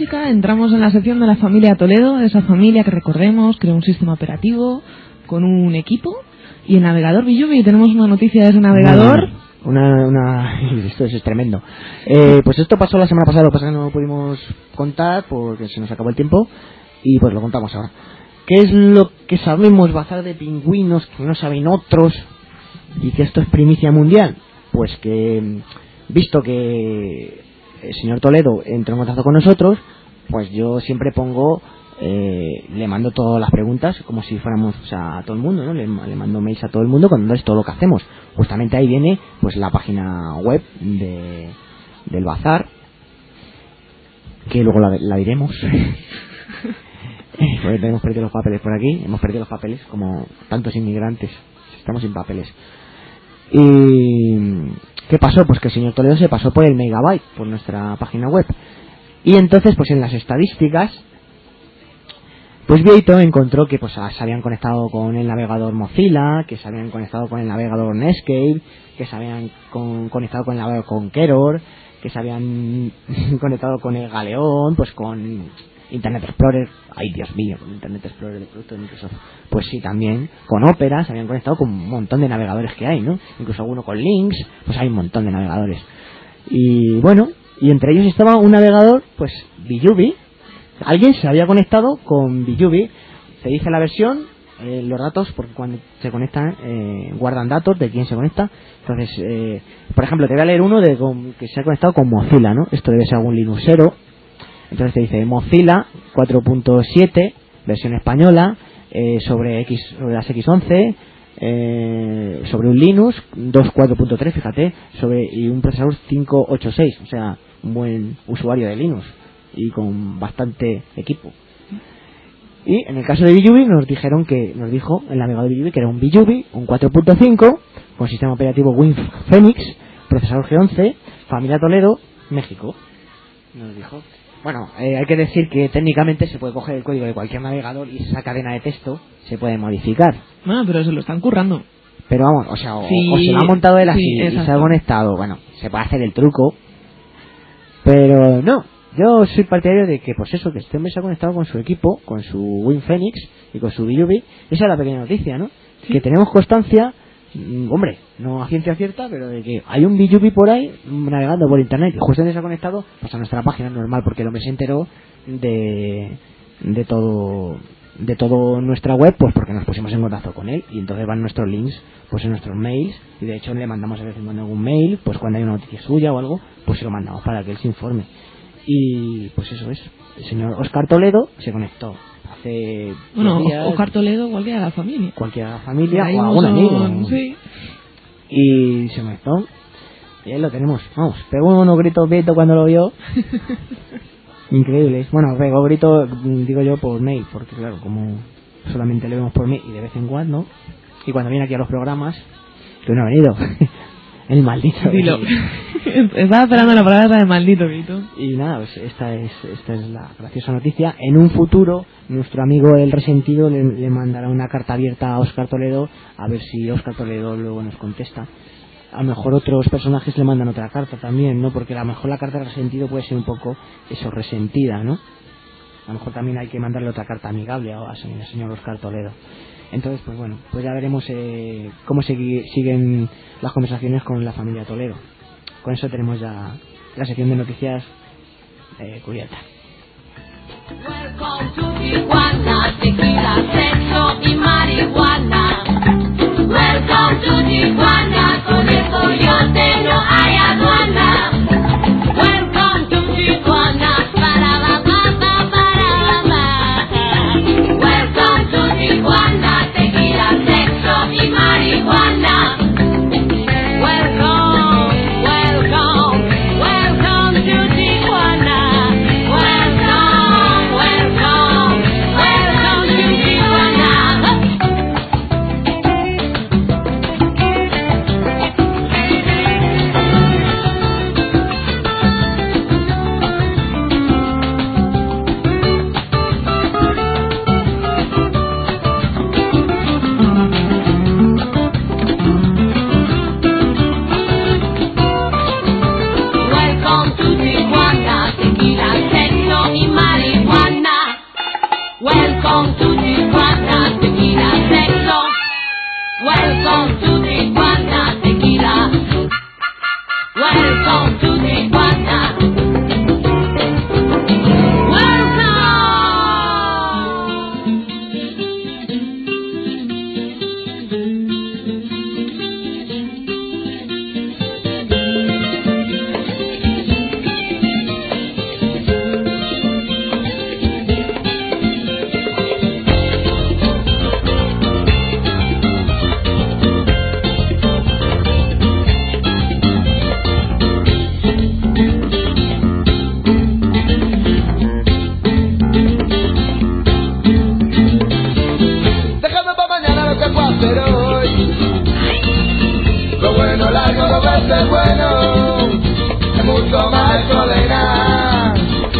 Speaker 5: música, entramos en la sección de la familia Toledo, esa familia que recordemos creó un sistema operativo con un equipo y el navegador Billubi. Tenemos una noticia de ese navegador.
Speaker 2: Esto es tremendo. Pues esto pasó la semana pasada, lo que pasa es que no lo pudimos contar porque se nos acabó el tiempo y pues lo contamos ahora. ¿Qué es lo que sabemos bazar de pingüinos que no saben otros y que esto es primicia mundial? Pues que, visto que el señor Toledo entró en contacto con nosotros, pues yo siempre pongo, le mando todas las preguntas como si fuéramos, o sea, a todo el mundo, ¿no? Le mando mails a todo el mundo cuando es todo lo que hacemos. Justamente ahí viene pues la página web del bazar, que luego la diremos. Porque hemos perdido los papeles por aquí, hemos perdido los papeles como tantos inmigrantes, estamos sin papeles. ¿Y qué pasó? Pues que el señor Toledo se pasó por el megabyte, por nuestra página web. Y entonces, pues en las estadísticas, pues Vieito encontró que pues se habían conectado con el navegador Mozilla, que se habían conectado con el navegador Netscape, que se habían conectado con el navegador Conqueror, que se habían conectado con el Galeón, pues con Internet Explorer. Ay, Dios mío, con Internet Explorer de producto de Microsoft. Pues sí, también con Opera se habían conectado con un montón de navegadores que hay, ¿no? Incluso alguno con Lynx, pues hay un montón de navegadores. Y bueno, y entre ellos estaba un navegador, pues Billubi. Alguien se había conectado con Billubi. Se dice la versión, los datos, porque cuando se conectan guardan datos de quién se conecta. Entonces, por ejemplo, te voy a leer uno que se ha conectado con Mozilla, ¿no? Esto debe ser algún Linuxero. Entonces te dice Mozilla 4.7, versión española, sobre las X11, sobre un Linux 2.4.3, fíjate, y un procesador 586, o sea, un buen usuario de Linux y con bastante equipo. Y en el caso de Billubi nos dijo el navegador de Billubi que era un Billubi, un 4.5 con sistema operativo WinPhoenix, procesador G11, familia Toledo, México. Nos dijo. Bueno, hay que decir que técnicamente se puede coger el código de cualquier navegador y esa cadena de texto se puede modificar.
Speaker 5: Bueno, pero se lo están currando.
Speaker 2: Pero vamos, o sea,
Speaker 5: sí,
Speaker 2: o se lo ha montado él así y se ha conectado. Bueno, se puede hacer el truco. Pero no, yo soy partidario de que, pues eso, que este hombre se ha conectado con su equipo, con su WinPhoenix y con su Billubi. Esa es la pequeña noticia, ¿no? Sí. Que tenemos constancia, hombre, no a ciencia cierta, pero de que hay un Billubi por ahí navegando por internet y justamente se ha conectado pues a nuestra página normal, porque el hombre se enteró de todo nuestra web, pues porque nos pusimos en contacto con él y entonces van nuestros links pues en nuestros mails y de hecho le mandamos a veces algún mail, pues cuando hay una noticia suya o algo, pues se lo mandamos para que él se informe. Y pues eso es, el señor Óscar Toledo se conectó hace días.
Speaker 5: Óscar Toledo, cualquiera de la familia.
Speaker 2: Cualquiera de la familia o algún amigo.
Speaker 5: Sí.
Speaker 2: Y se conectó. Y ahí lo tenemos. Vamos, pegó unos gritos Beto cuando lo vio. Increíbles. Bueno, pegó gritos, digo yo, por mail, porque claro, como solamente le vemos por mail y de vez en cuando. Y cuando viene aquí a los programas, que no ha venido. El maldito.
Speaker 5: Dilo. Estaba esperando la palabra del maldito, Vito.
Speaker 2: Y nada, pues esta es la graciosa noticia. En un futuro, nuestro amigo el resentido le mandará una carta abierta a Óscar Toledo, a ver si Óscar Toledo luego nos contesta. A lo mejor otros personajes le mandan otra carta también, ¿no? Porque a lo mejor la carta del resentido puede ser un poco eso, resentida, ¿no? A lo mejor también hay que mandarle otra carta amigable al señor Óscar Toledo. Entonces, pues bueno, pues ya veremos cómo siguen las conversaciones con la familia Toledo. Con eso tenemos ya la sección de noticias cubierta.
Speaker 4: Welcome to Tijuana, tequila, sexo y marihuana. Welcome to Tijuana, con el coyote no hay aduana. Welcome to Tijuana, para la baba, para la baba. Welcome to Tijuana, tequila, sexo y marihuana. Welcome, welcome, welcome to Tijuana. Welcome, welcome, welcome to Tijuana.
Speaker 7: Pero verse bueno es mucho más soledad.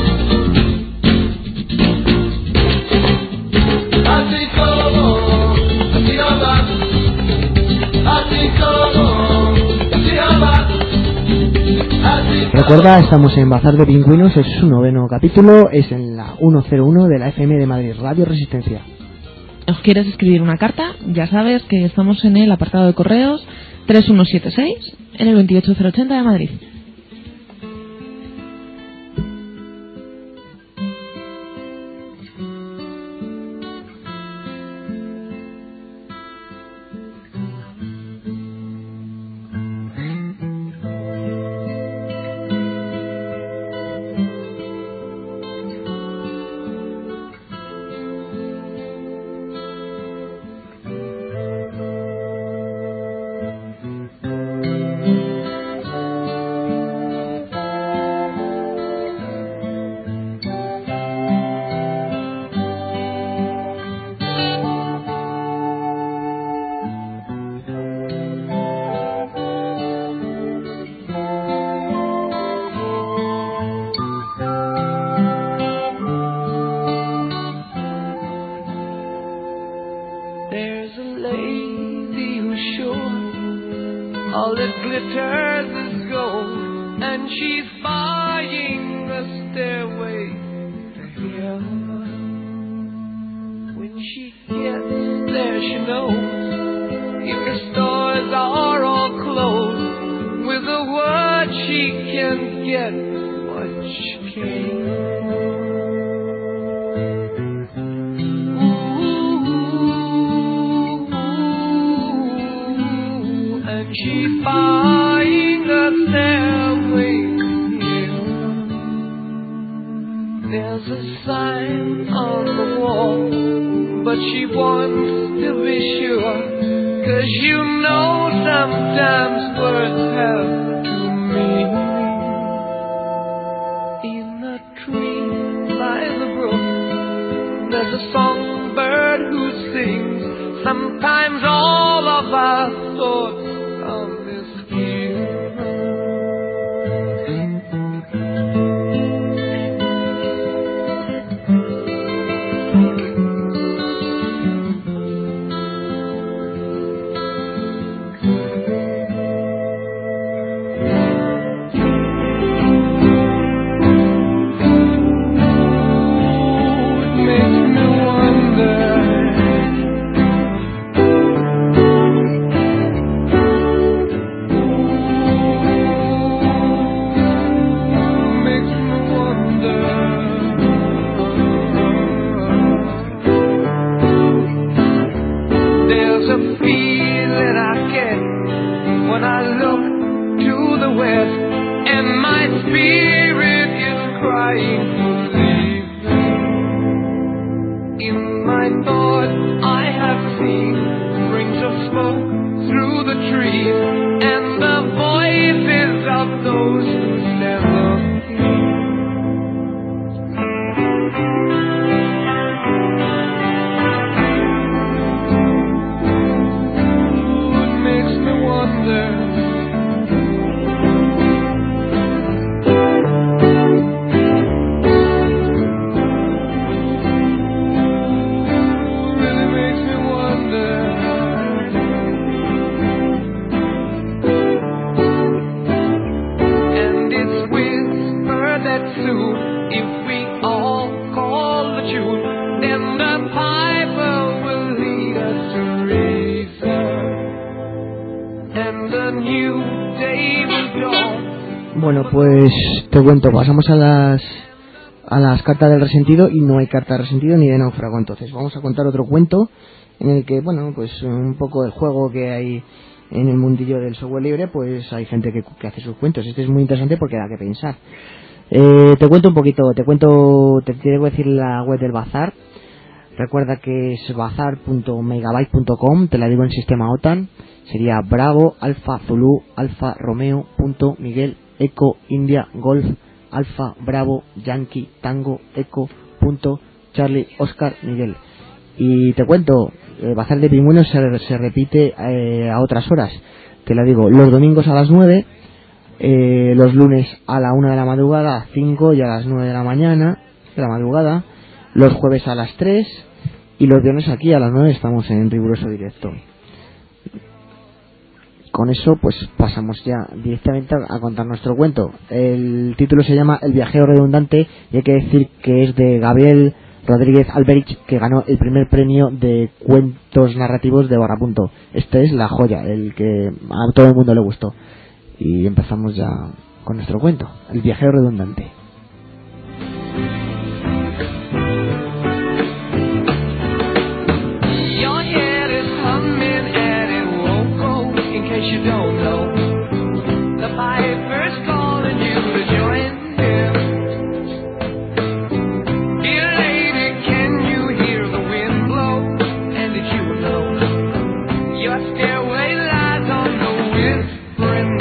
Speaker 7: Así somos, así nos va. Así somos, así nos va.
Speaker 2: Recuerda, estamos en Bazar de Pingüinos, es su 9º capítulo, es en la 101 de la FM de Madrid, Radio Resistencia.
Speaker 5: ¿Os quieres escribir una carta? Ya sabes que estamos en el apartado de correos 3176 en el 28080 de Madrid.
Speaker 2: Bueno, pues te cuento, pasamos a las cartas del resentido y no hay carta de resentido ni de náufrago. Entonces vamos a contar otro cuento en el que, bueno, pues un poco del juego que hay en el mundillo del software libre, pues hay gente que hace sus cuentos. Este es muy interesante porque da que pensar. Te cuento un poquito, te tengo que decir la web del bazar. Recuerda que es bazar.megabyte.com, te la digo en sistema OTAN. Sería Bravo, Alfa, Zulu, Alfa, Romeo, punto, Miguel, Eco, India, Golf, Alfa, Bravo, Yankee, Tango, Eco, punto, Charlie, Oscar, Miguel. Y te cuento, Bazar de Pingüinos se repite a otras horas. te la digo, los domingos a las 9, los lunes a la 1 de la madrugada, a 5 y a las 9 de la mañana, de la madrugada, los jueves a las 3 y los viernes aquí a las 9 estamos en riguroso directo. Con eso pues pasamos ya directamente a contar nuestro cuento. El título se llama El viajero redundante y hay que decir que es de Gabriel Rodríguez Alberich, que ganó el primer premio de cuentos narrativos de Barrapunto. Este es la joya, el que a todo el mundo le gustó. Y empezamos ya con nuestro cuento, El viajero redundante.
Speaker 8: You don't know the piper's calling you to join him. Dear lady, can you hear the wind blow? And did you know your stairway lies on the whispering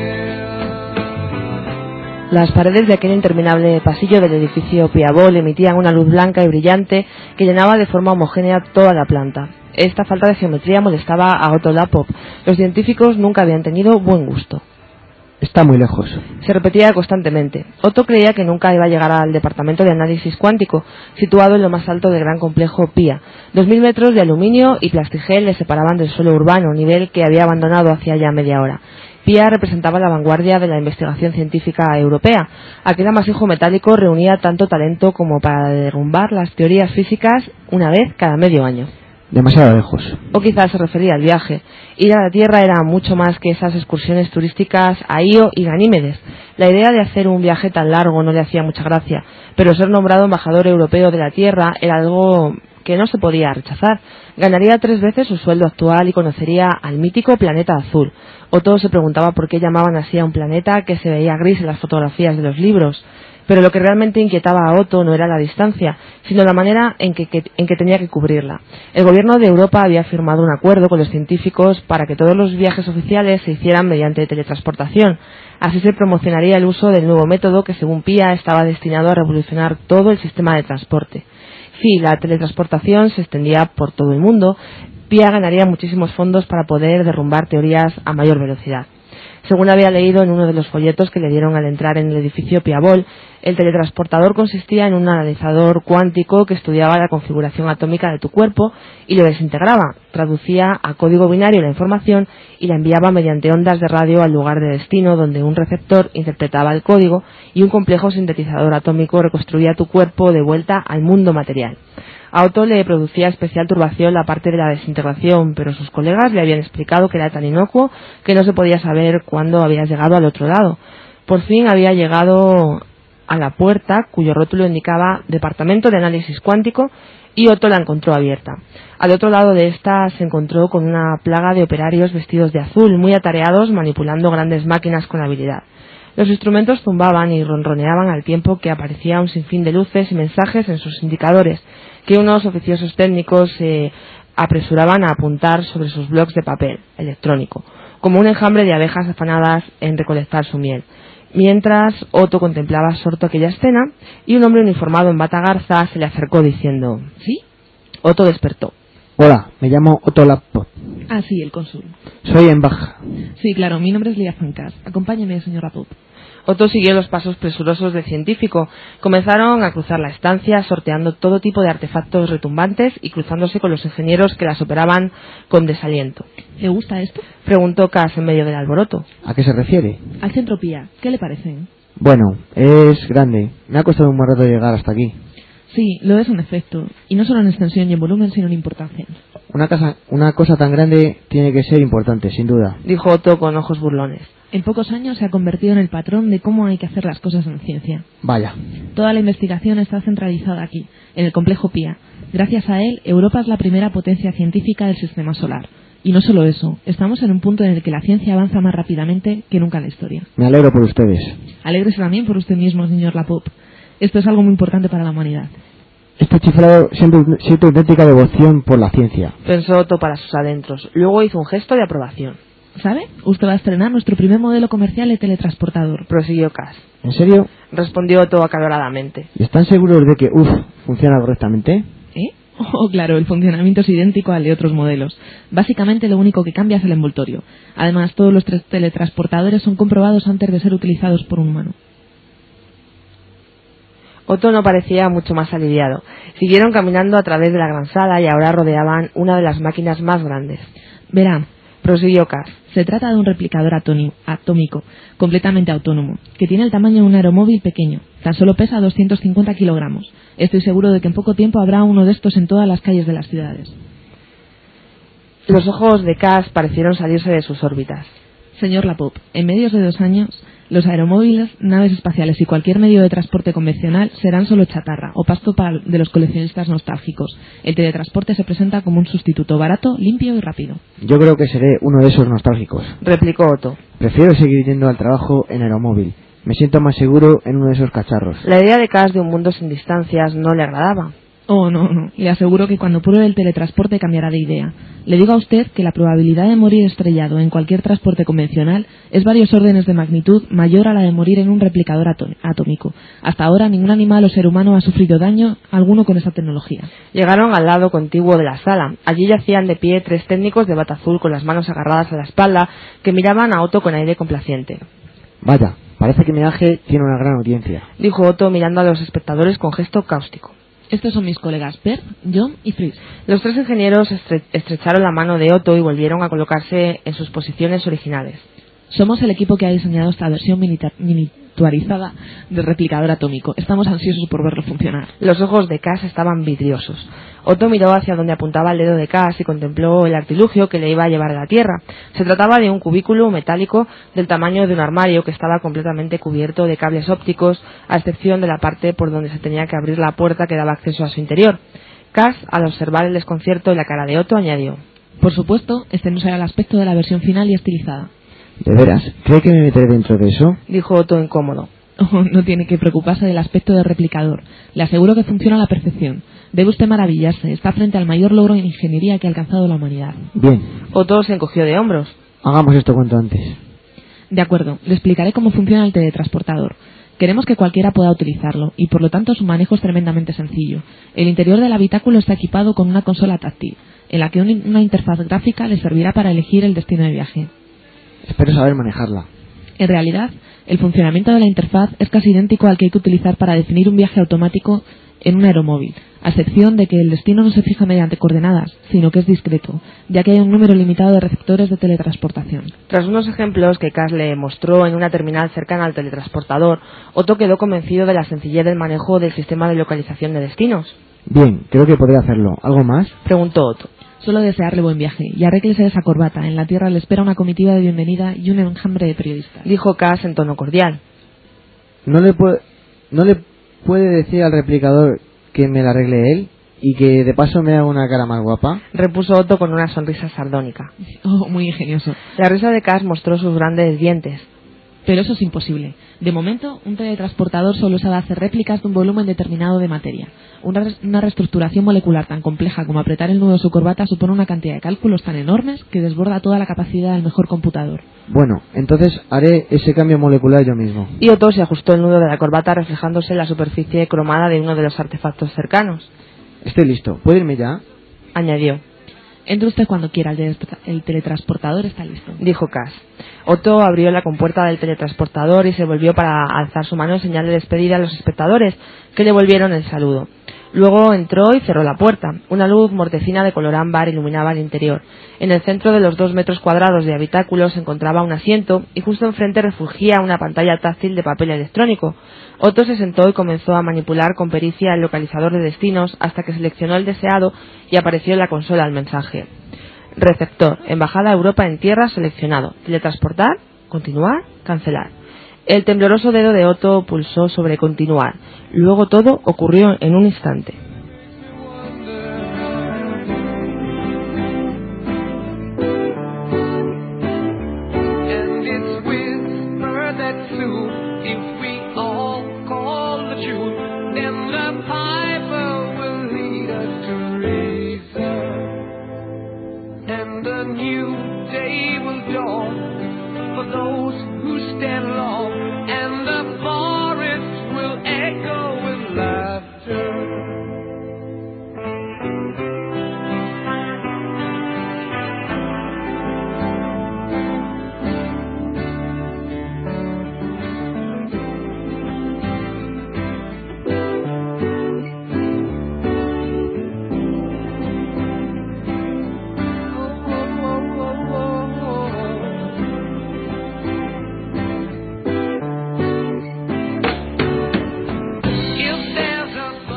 Speaker 8: wind?
Speaker 9: Las paredes de aquel interminable pasillo del edificio Piavol emitían una luz blanca y brillante que llenaba de forma homogénea toda la planta. Esta falta de geometría molestaba a Otto Lapop. Los científicos nunca habían tenido buen gusto.
Speaker 2: Está muy lejos.
Speaker 9: Se repetía constantemente. Otto creía que nunca iba a llegar al departamento de análisis cuántico, situado en lo más alto del gran complejo PIA. 2000 metros de aluminio y plastigel le separaban del suelo urbano, nivel que había abandonado hacía ya media hora. PIA representaba la vanguardia de la investigación científica europea. Aquel amasijo metálico reunía tanto talento como para derrumbar las teorías físicas una vez cada medio año.
Speaker 2: Demasiado lejos.
Speaker 9: O quizás se refería al viaje. Ir a la Tierra era mucho más que esas excursiones turísticas a Io y Ganímedes. La idea de hacer un viaje tan largo no le hacía mucha gracia, pero ser nombrado embajador europeo de la Tierra era algo que no se podía rechazar. Ganaría 3 veces su sueldo actual y conocería al mítico planeta azul. Otto se preguntaba por qué llamaban así a un planeta que se veía gris en las fotografías de los libros. Pero lo que realmente inquietaba a Otto no era la distancia, sino la manera en que tenía que cubrirla. El gobierno de Europa había firmado un acuerdo con los científicos para que todos los viajes oficiales se hicieran mediante teletransportación. Así se promocionaría el uso del nuevo método que, según PIA, estaba destinado a revolucionar todo el sistema de transporte. Si la teletransportación se extendía por todo el mundo, PIA ganaría muchísimos fondos para poder derrumbar teorías a mayor velocidad. Según había leído en uno de los folletos que le dieron al entrar en el edificio Piavol, el teletransportador consistía en un analizador cuántico que estudiaba la configuración atómica de tu cuerpo y lo desintegraba, traducía a código binario la información y la enviaba mediante ondas de radio al lugar de destino, donde un receptor interpretaba el código y un complejo sintetizador atómico reconstruía tu cuerpo de vuelta al mundo material. A Otto le producía especial turbación la parte de la desintegración, pero sus colegas le habían explicado que era tan inocuo que no se podía saber cuándo habías llegado al otro lado. Por fin había llegado a la puerta, cuyo rótulo indicaba Departamento de Análisis Cuántico, y Otto la encontró abierta. Al otro lado de esta se encontró con una plaga de operarios vestidos de azul, muy atareados, manipulando grandes máquinas con habilidad. Los instrumentos zumbaban y ronroneaban al tiempo que aparecía un sinfín de luces y mensajes en sus indicadores, que unos oficiosos técnicos se apresuraban a apuntar sobre sus blocs de papel electrónico, como un enjambre de abejas afanadas en recolectar su miel. Mientras Otto contemplaba absorto aquella escena, y un hombre uniformado en bata garza se le acercó diciendo: ¿Sí? Otto despertó.
Speaker 2: Hola, me llamo Otto Lapop.
Speaker 5: Ah, sí, el cónsul.
Speaker 2: Soy embajador.
Speaker 5: Sí, claro, mi nombre es Lía Fancas. Acompáñeme, señor Lapop.
Speaker 9: Otto siguió los pasos presurosos del científico. Comenzaron a cruzar la estancia, sorteando todo tipo de artefactos retumbantes y cruzándose con los ingenieros que las operaban con desaliento.
Speaker 5: ¿Le gusta esto?
Speaker 9: Preguntó Cass en medio del alboroto.
Speaker 2: ¿A qué se refiere?
Speaker 5: Al centro PIA. ¿Qué le parecen?
Speaker 2: Bueno, es grande. Me ha costado un buen rato llegar hasta aquí.
Speaker 5: Sí, lo es en efecto. Y no solo en extensión y en volumen, sino en importancia.
Speaker 2: Una cosa tan grande tiene que ser importante, sin duda,
Speaker 9: dijo Otto con ojos burlones.
Speaker 5: En pocos años se ha convertido en el patrón de cómo hay que hacer las cosas en ciencia.
Speaker 2: Vaya.
Speaker 5: Toda la investigación está centralizada aquí, en el complejo PIA. Gracias a él, Europa es la primera potencia científica del sistema solar. Y no solo eso, estamos en un punto en el que la ciencia avanza más rápidamente que nunca en la historia.
Speaker 2: Me alegro por ustedes.
Speaker 5: Alégrese también por usted mismo, señor Lapop. Esto es algo muy importante para la humanidad.
Speaker 2: Este chiflado siente auténtica devoción por la ciencia,
Speaker 9: pensó Otto para sus adentros. Luego hizo un gesto de aprobación.
Speaker 5: ¿Sabe? Usted va a estrenar nuestro primer modelo comercial de teletransportador.
Speaker 9: Prosiguió Cass.
Speaker 2: ¿En serio?
Speaker 9: Respondió Otto acaloradamente.
Speaker 2: ¿Y están seguros de que, funciona correctamente?
Speaker 5: Oh, claro, el funcionamiento es idéntico al de otros modelos. Básicamente lo único que cambia es el envoltorio. Además, todos los 3 teletransportadores son comprobados antes de ser utilizados por un humano.
Speaker 9: Otto no parecía mucho más aliviado. Siguieron caminando a través de la gran sala y ahora rodeaban una de las máquinas más grandes.
Speaker 5: Verá,
Speaker 9: Prosiguió Cass.
Speaker 5: se trata de un replicador atómico, completamente autónomo, que tiene el tamaño de un aeromóvil pequeño. Tan solo pesa 250 kilogramos. Estoy seguro de que en poco tiempo habrá uno de estos en todas las calles de las ciudades.
Speaker 9: Los ojos de Cass parecieron salirse de sus órbitas.
Speaker 5: Señor Lapope, en menos de 2 años, los aeromóviles, naves espaciales y cualquier medio de transporte convencional serán solo chatarra o pasto de los coleccionistas nostálgicos. El teletransporte se presenta como un sustituto barato, limpio y rápido.
Speaker 2: Yo creo que seré uno de esos nostálgicos.
Speaker 9: Replicó Otto.
Speaker 2: Prefiero seguir yendo al trabajo en aeromóvil. Me siento más seguro en uno de esos cacharros.
Speaker 9: La idea de Cass de un mundo sin distancias no le agradaba.
Speaker 5: Oh, no. Le aseguro que cuando pruebe el teletransporte cambiará de idea. Le digo a usted que la probabilidad de morir estrellado en cualquier transporte convencional es varios órdenes de magnitud mayor a la de morir en un replicador atómico. Hasta ahora ningún animal o ser humano ha sufrido daño alguno con esa tecnología.
Speaker 9: Llegaron al lado contiguo de la sala. Allí yacían de pie 3 técnicos de bata azul con las manos agarradas a la espalda que miraban a Otto con aire complaciente.
Speaker 2: Vaya, parece que mi viaje tiene una gran audiencia.
Speaker 9: Dijo Otto mirando a los espectadores con gesto cáustico.
Speaker 5: Estos son mis colegas Bert, John y Fritz.
Speaker 9: Los 3 ingenieros estrecharon la mano de Otto y volvieron a colocarse en sus posiciones originales.
Speaker 5: Somos el equipo que ha diseñado esta versión miniaturizada del replicador atómico. Estamos ansiosos por verlo funcionar.
Speaker 9: Los ojos de Cass estaban vidriosos. Otto miró hacia donde apuntaba el dedo de Cass y contempló el artilugio que le iba a llevar a la Tierra. Se trataba de un cubículo metálico del tamaño de un armario que estaba completamente cubierto de cables ópticos, a excepción de la parte por donde se tenía que abrir la puerta que daba acceso a su interior. Cass, al observar el desconcierto en la cara de Otto, añadió:
Speaker 5: Por supuesto, este no será el aspecto de la versión final y estilizada.
Speaker 2: ¿De veras? ¿Cree que me meteré dentro de eso?
Speaker 9: Dijo Otto incómodo.
Speaker 5: Oh, no tiene que preocuparse del aspecto del replicador. Le aseguro que funciona a la perfección. Debe usted maravillarse. Está frente al mayor logro en ingeniería que ha alcanzado la humanidad.
Speaker 2: Bien.
Speaker 9: Otto se encogió de hombros.
Speaker 2: Hagamos esto cuanto antes.
Speaker 5: De acuerdo. Le explicaré cómo funciona el teletransportador. Queremos que cualquiera pueda utilizarlo, y por lo tanto su manejo es tremendamente sencillo. El interior del habitáculo está equipado con una consola táctil, en la que una interfaz gráfica le servirá para elegir el destino de viaje.
Speaker 2: Espero saber manejarla.
Speaker 5: En realidad, el funcionamiento de la interfaz es casi idéntico al que hay que utilizar para definir un viaje automático en un aeromóvil, a excepción de que el destino no se fija mediante coordenadas, sino que es discreto, ya que hay un número limitado de receptores de teletransportación.
Speaker 9: Tras unos ejemplos que Cass le mostró en una terminal cercana al teletransportador, Otto quedó convencido de la sencillez del manejo del sistema de localización de destinos.
Speaker 2: Bien, creo que podré hacerlo. ¿Algo más?
Speaker 9: Preguntó Otto.
Speaker 5: Solo desearle buen viaje, y arréglese esa corbata. En la Tierra le espera una comitiva de bienvenida y un enjambre de periodistas.
Speaker 9: Dijo Cass en tono cordial.
Speaker 2: ¿No le puede decir al replicador que me la arregle él? Y que de paso me haga una cara más guapa.
Speaker 9: Repuso Otto con una sonrisa sardónica.
Speaker 5: Oh, muy ingenioso.
Speaker 9: La risa de Cass mostró sus grandes dientes.
Speaker 5: Pero eso es imposible. De momento, un teletransportador solo sabe hacer réplicas de un volumen determinado de materia. Una reestructuración molecular tan compleja como apretar el nudo de su corbata supone una cantidad de cálculos tan enormes que desborda toda la capacidad del mejor computador.
Speaker 2: Bueno, entonces haré ese cambio molecular yo mismo.
Speaker 9: Y Otto se ajustó el nudo de la corbata reflejándose en la superficie cromada de uno de los artefactos cercanos.
Speaker 2: Estoy listo. ¿Puedo irme ya?
Speaker 9: Añadió.
Speaker 5: Entre usted cuando quiera, el teletransportador está listo.
Speaker 9: Dijo Cass. Otto abrió la compuerta del teletransportador y se volvió para alzar su mano en señal de despedida a los espectadores, que le volvieron el saludo. Luego entró y cerró la puerta. Una luz mortecina de color ámbar iluminaba el interior. En el centro de los 2 metros cuadrados de habitáculo se encontraba un asiento y justo enfrente refugía una pantalla táctil de papel electrónico. Otto se sentó y comenzó a manipular con pericia el localizador de destinos hasta que seleccionó el deseado y apareció en la consola el mensaje. Receptor, embajada Europa en tierra seleccionado. Teletransportar, continuar, cancelar. El tembloroso dedo de Otto pulsó sobre continuar. Luego todo ocurrió en un instante.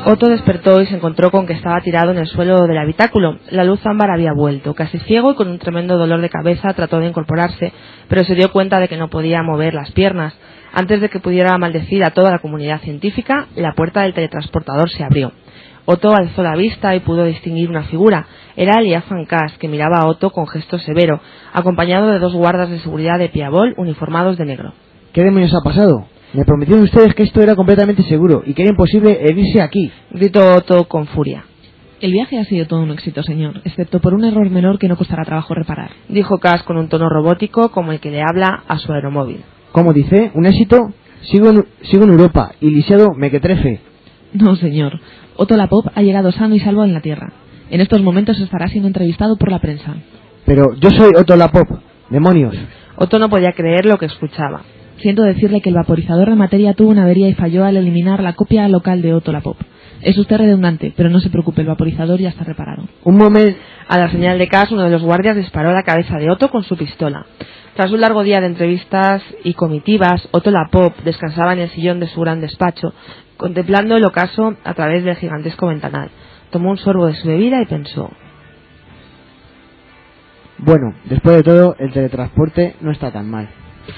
Speaker 9: Otto despertó y se encontró con que estaba tirado en el suelo del habitáculo. La luz ámbar había vuelto. Casi ciego y con un tremendo dolor de cabeza trató de incorporarse, pero se dio cuenta de que no podía mover las piernas. Antes de que pudiera maldecir a toda la comunidad científica, la puerta del teletransportador se abrió. Otto alzó la vista y pudo distinguir una figura. Era Elia Fancas, que miraba a Otto con gesto severo, acompañado de 2 guardas de seguridad de Piabol uniformados de negro.
Speaker 2: ¿Qué demonios ha pasado? Me prometieron ustedes que esto era completamente seguro y que era imposible herirse aquí,
Speaker 9: gritó Otto con furia.
Speaker 5: El viaje ha sido todo un éxito, señor, excepto por un error menor que no costará trabajo reparar,
Speaker 9: dijo Cass con un tono robótico como el que le habla a su aeromóvil.
Speaker 2: ¿Cómo dice? ¿Un éxito? Sigo en Europa y lisiado mequetrefe.
Speaker 5: No, señor. Otto Lapop ha llegado sano y salvo en la Tierra. En estos momentos estará siendo entrevistado por la prensa.
Speaker 2: Pero yo soy Otto Lapop. ¡Demonios!
Speaker 9: Otto no podía creer lo que escuchaba.
Speaker 5: Siento decirle que el vaporizador de materia tuvo una avería y falló al eliminar la copia local de Otto Lapop. Es usted redundante, pero no se preocupe, el vaporizador ya está reparado.
Speaker 2: Un momento.
Speaker 9: A la señal de Cass, uno de los guardias disparó a la cabeza de Otto con su pistola. Tras un largo día de entrevistas y comitivas, Otto Lapop descansaba en el sillón de su gran despacho, contemplando el ocaso a través del gigantesco ventanal. Tomó un sorbo de su bebida y pensó:
Speaker 2: bueno, después de todo, el teletransporte no está tan mal.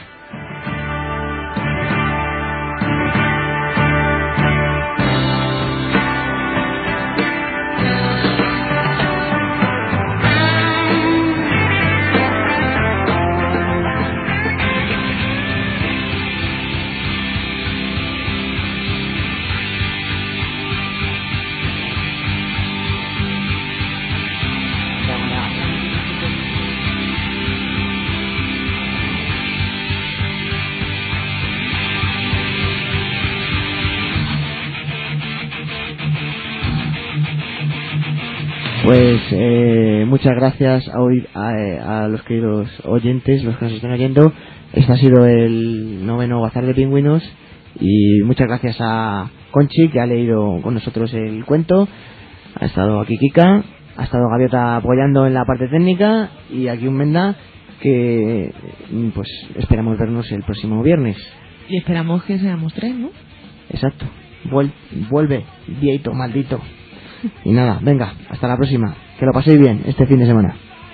Speaker 2: Pues muchas gracias a los queridos oyentes, los que nos están oyendo. Este ha sido el 9º Bazar de Pingüinos y muchas gracias a Conchi, que ha leído con nosotros el cuento. Ha estado aquí Kika, ha estado Gaviota apoyando en la parte técnica y aquí un Menda que pues esperamos vernos el próximo viernes.
Speaker 5: Y esperamos que seamos 3, ¿no?
Speaker 2: Exacto. Vuelve, vieito, maldito. Y nada, venga, hasta la próxima. Que lo paséis bien este fin de semana.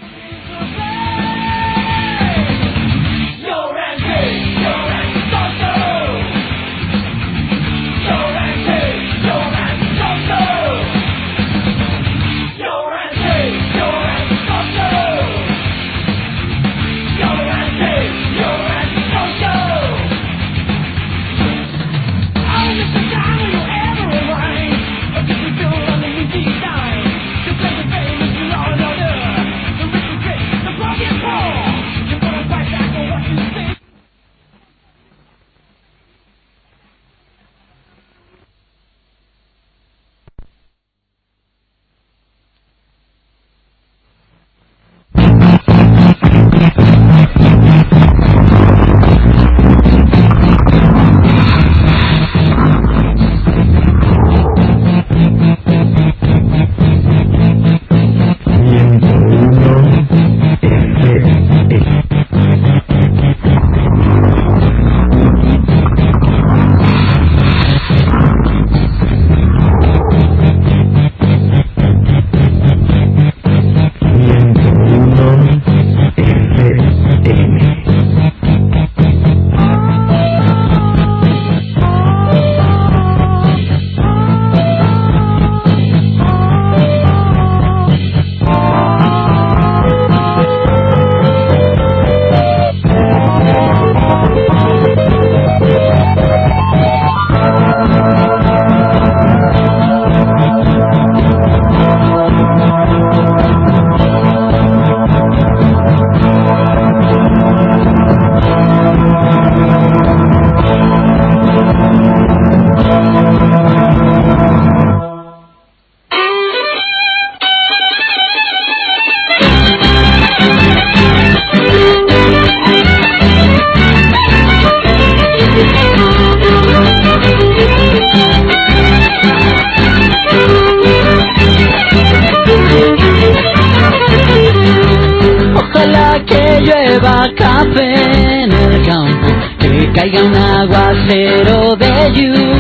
Speaker 10: llueva café en el campo, que caiga un aguacero de lluvia.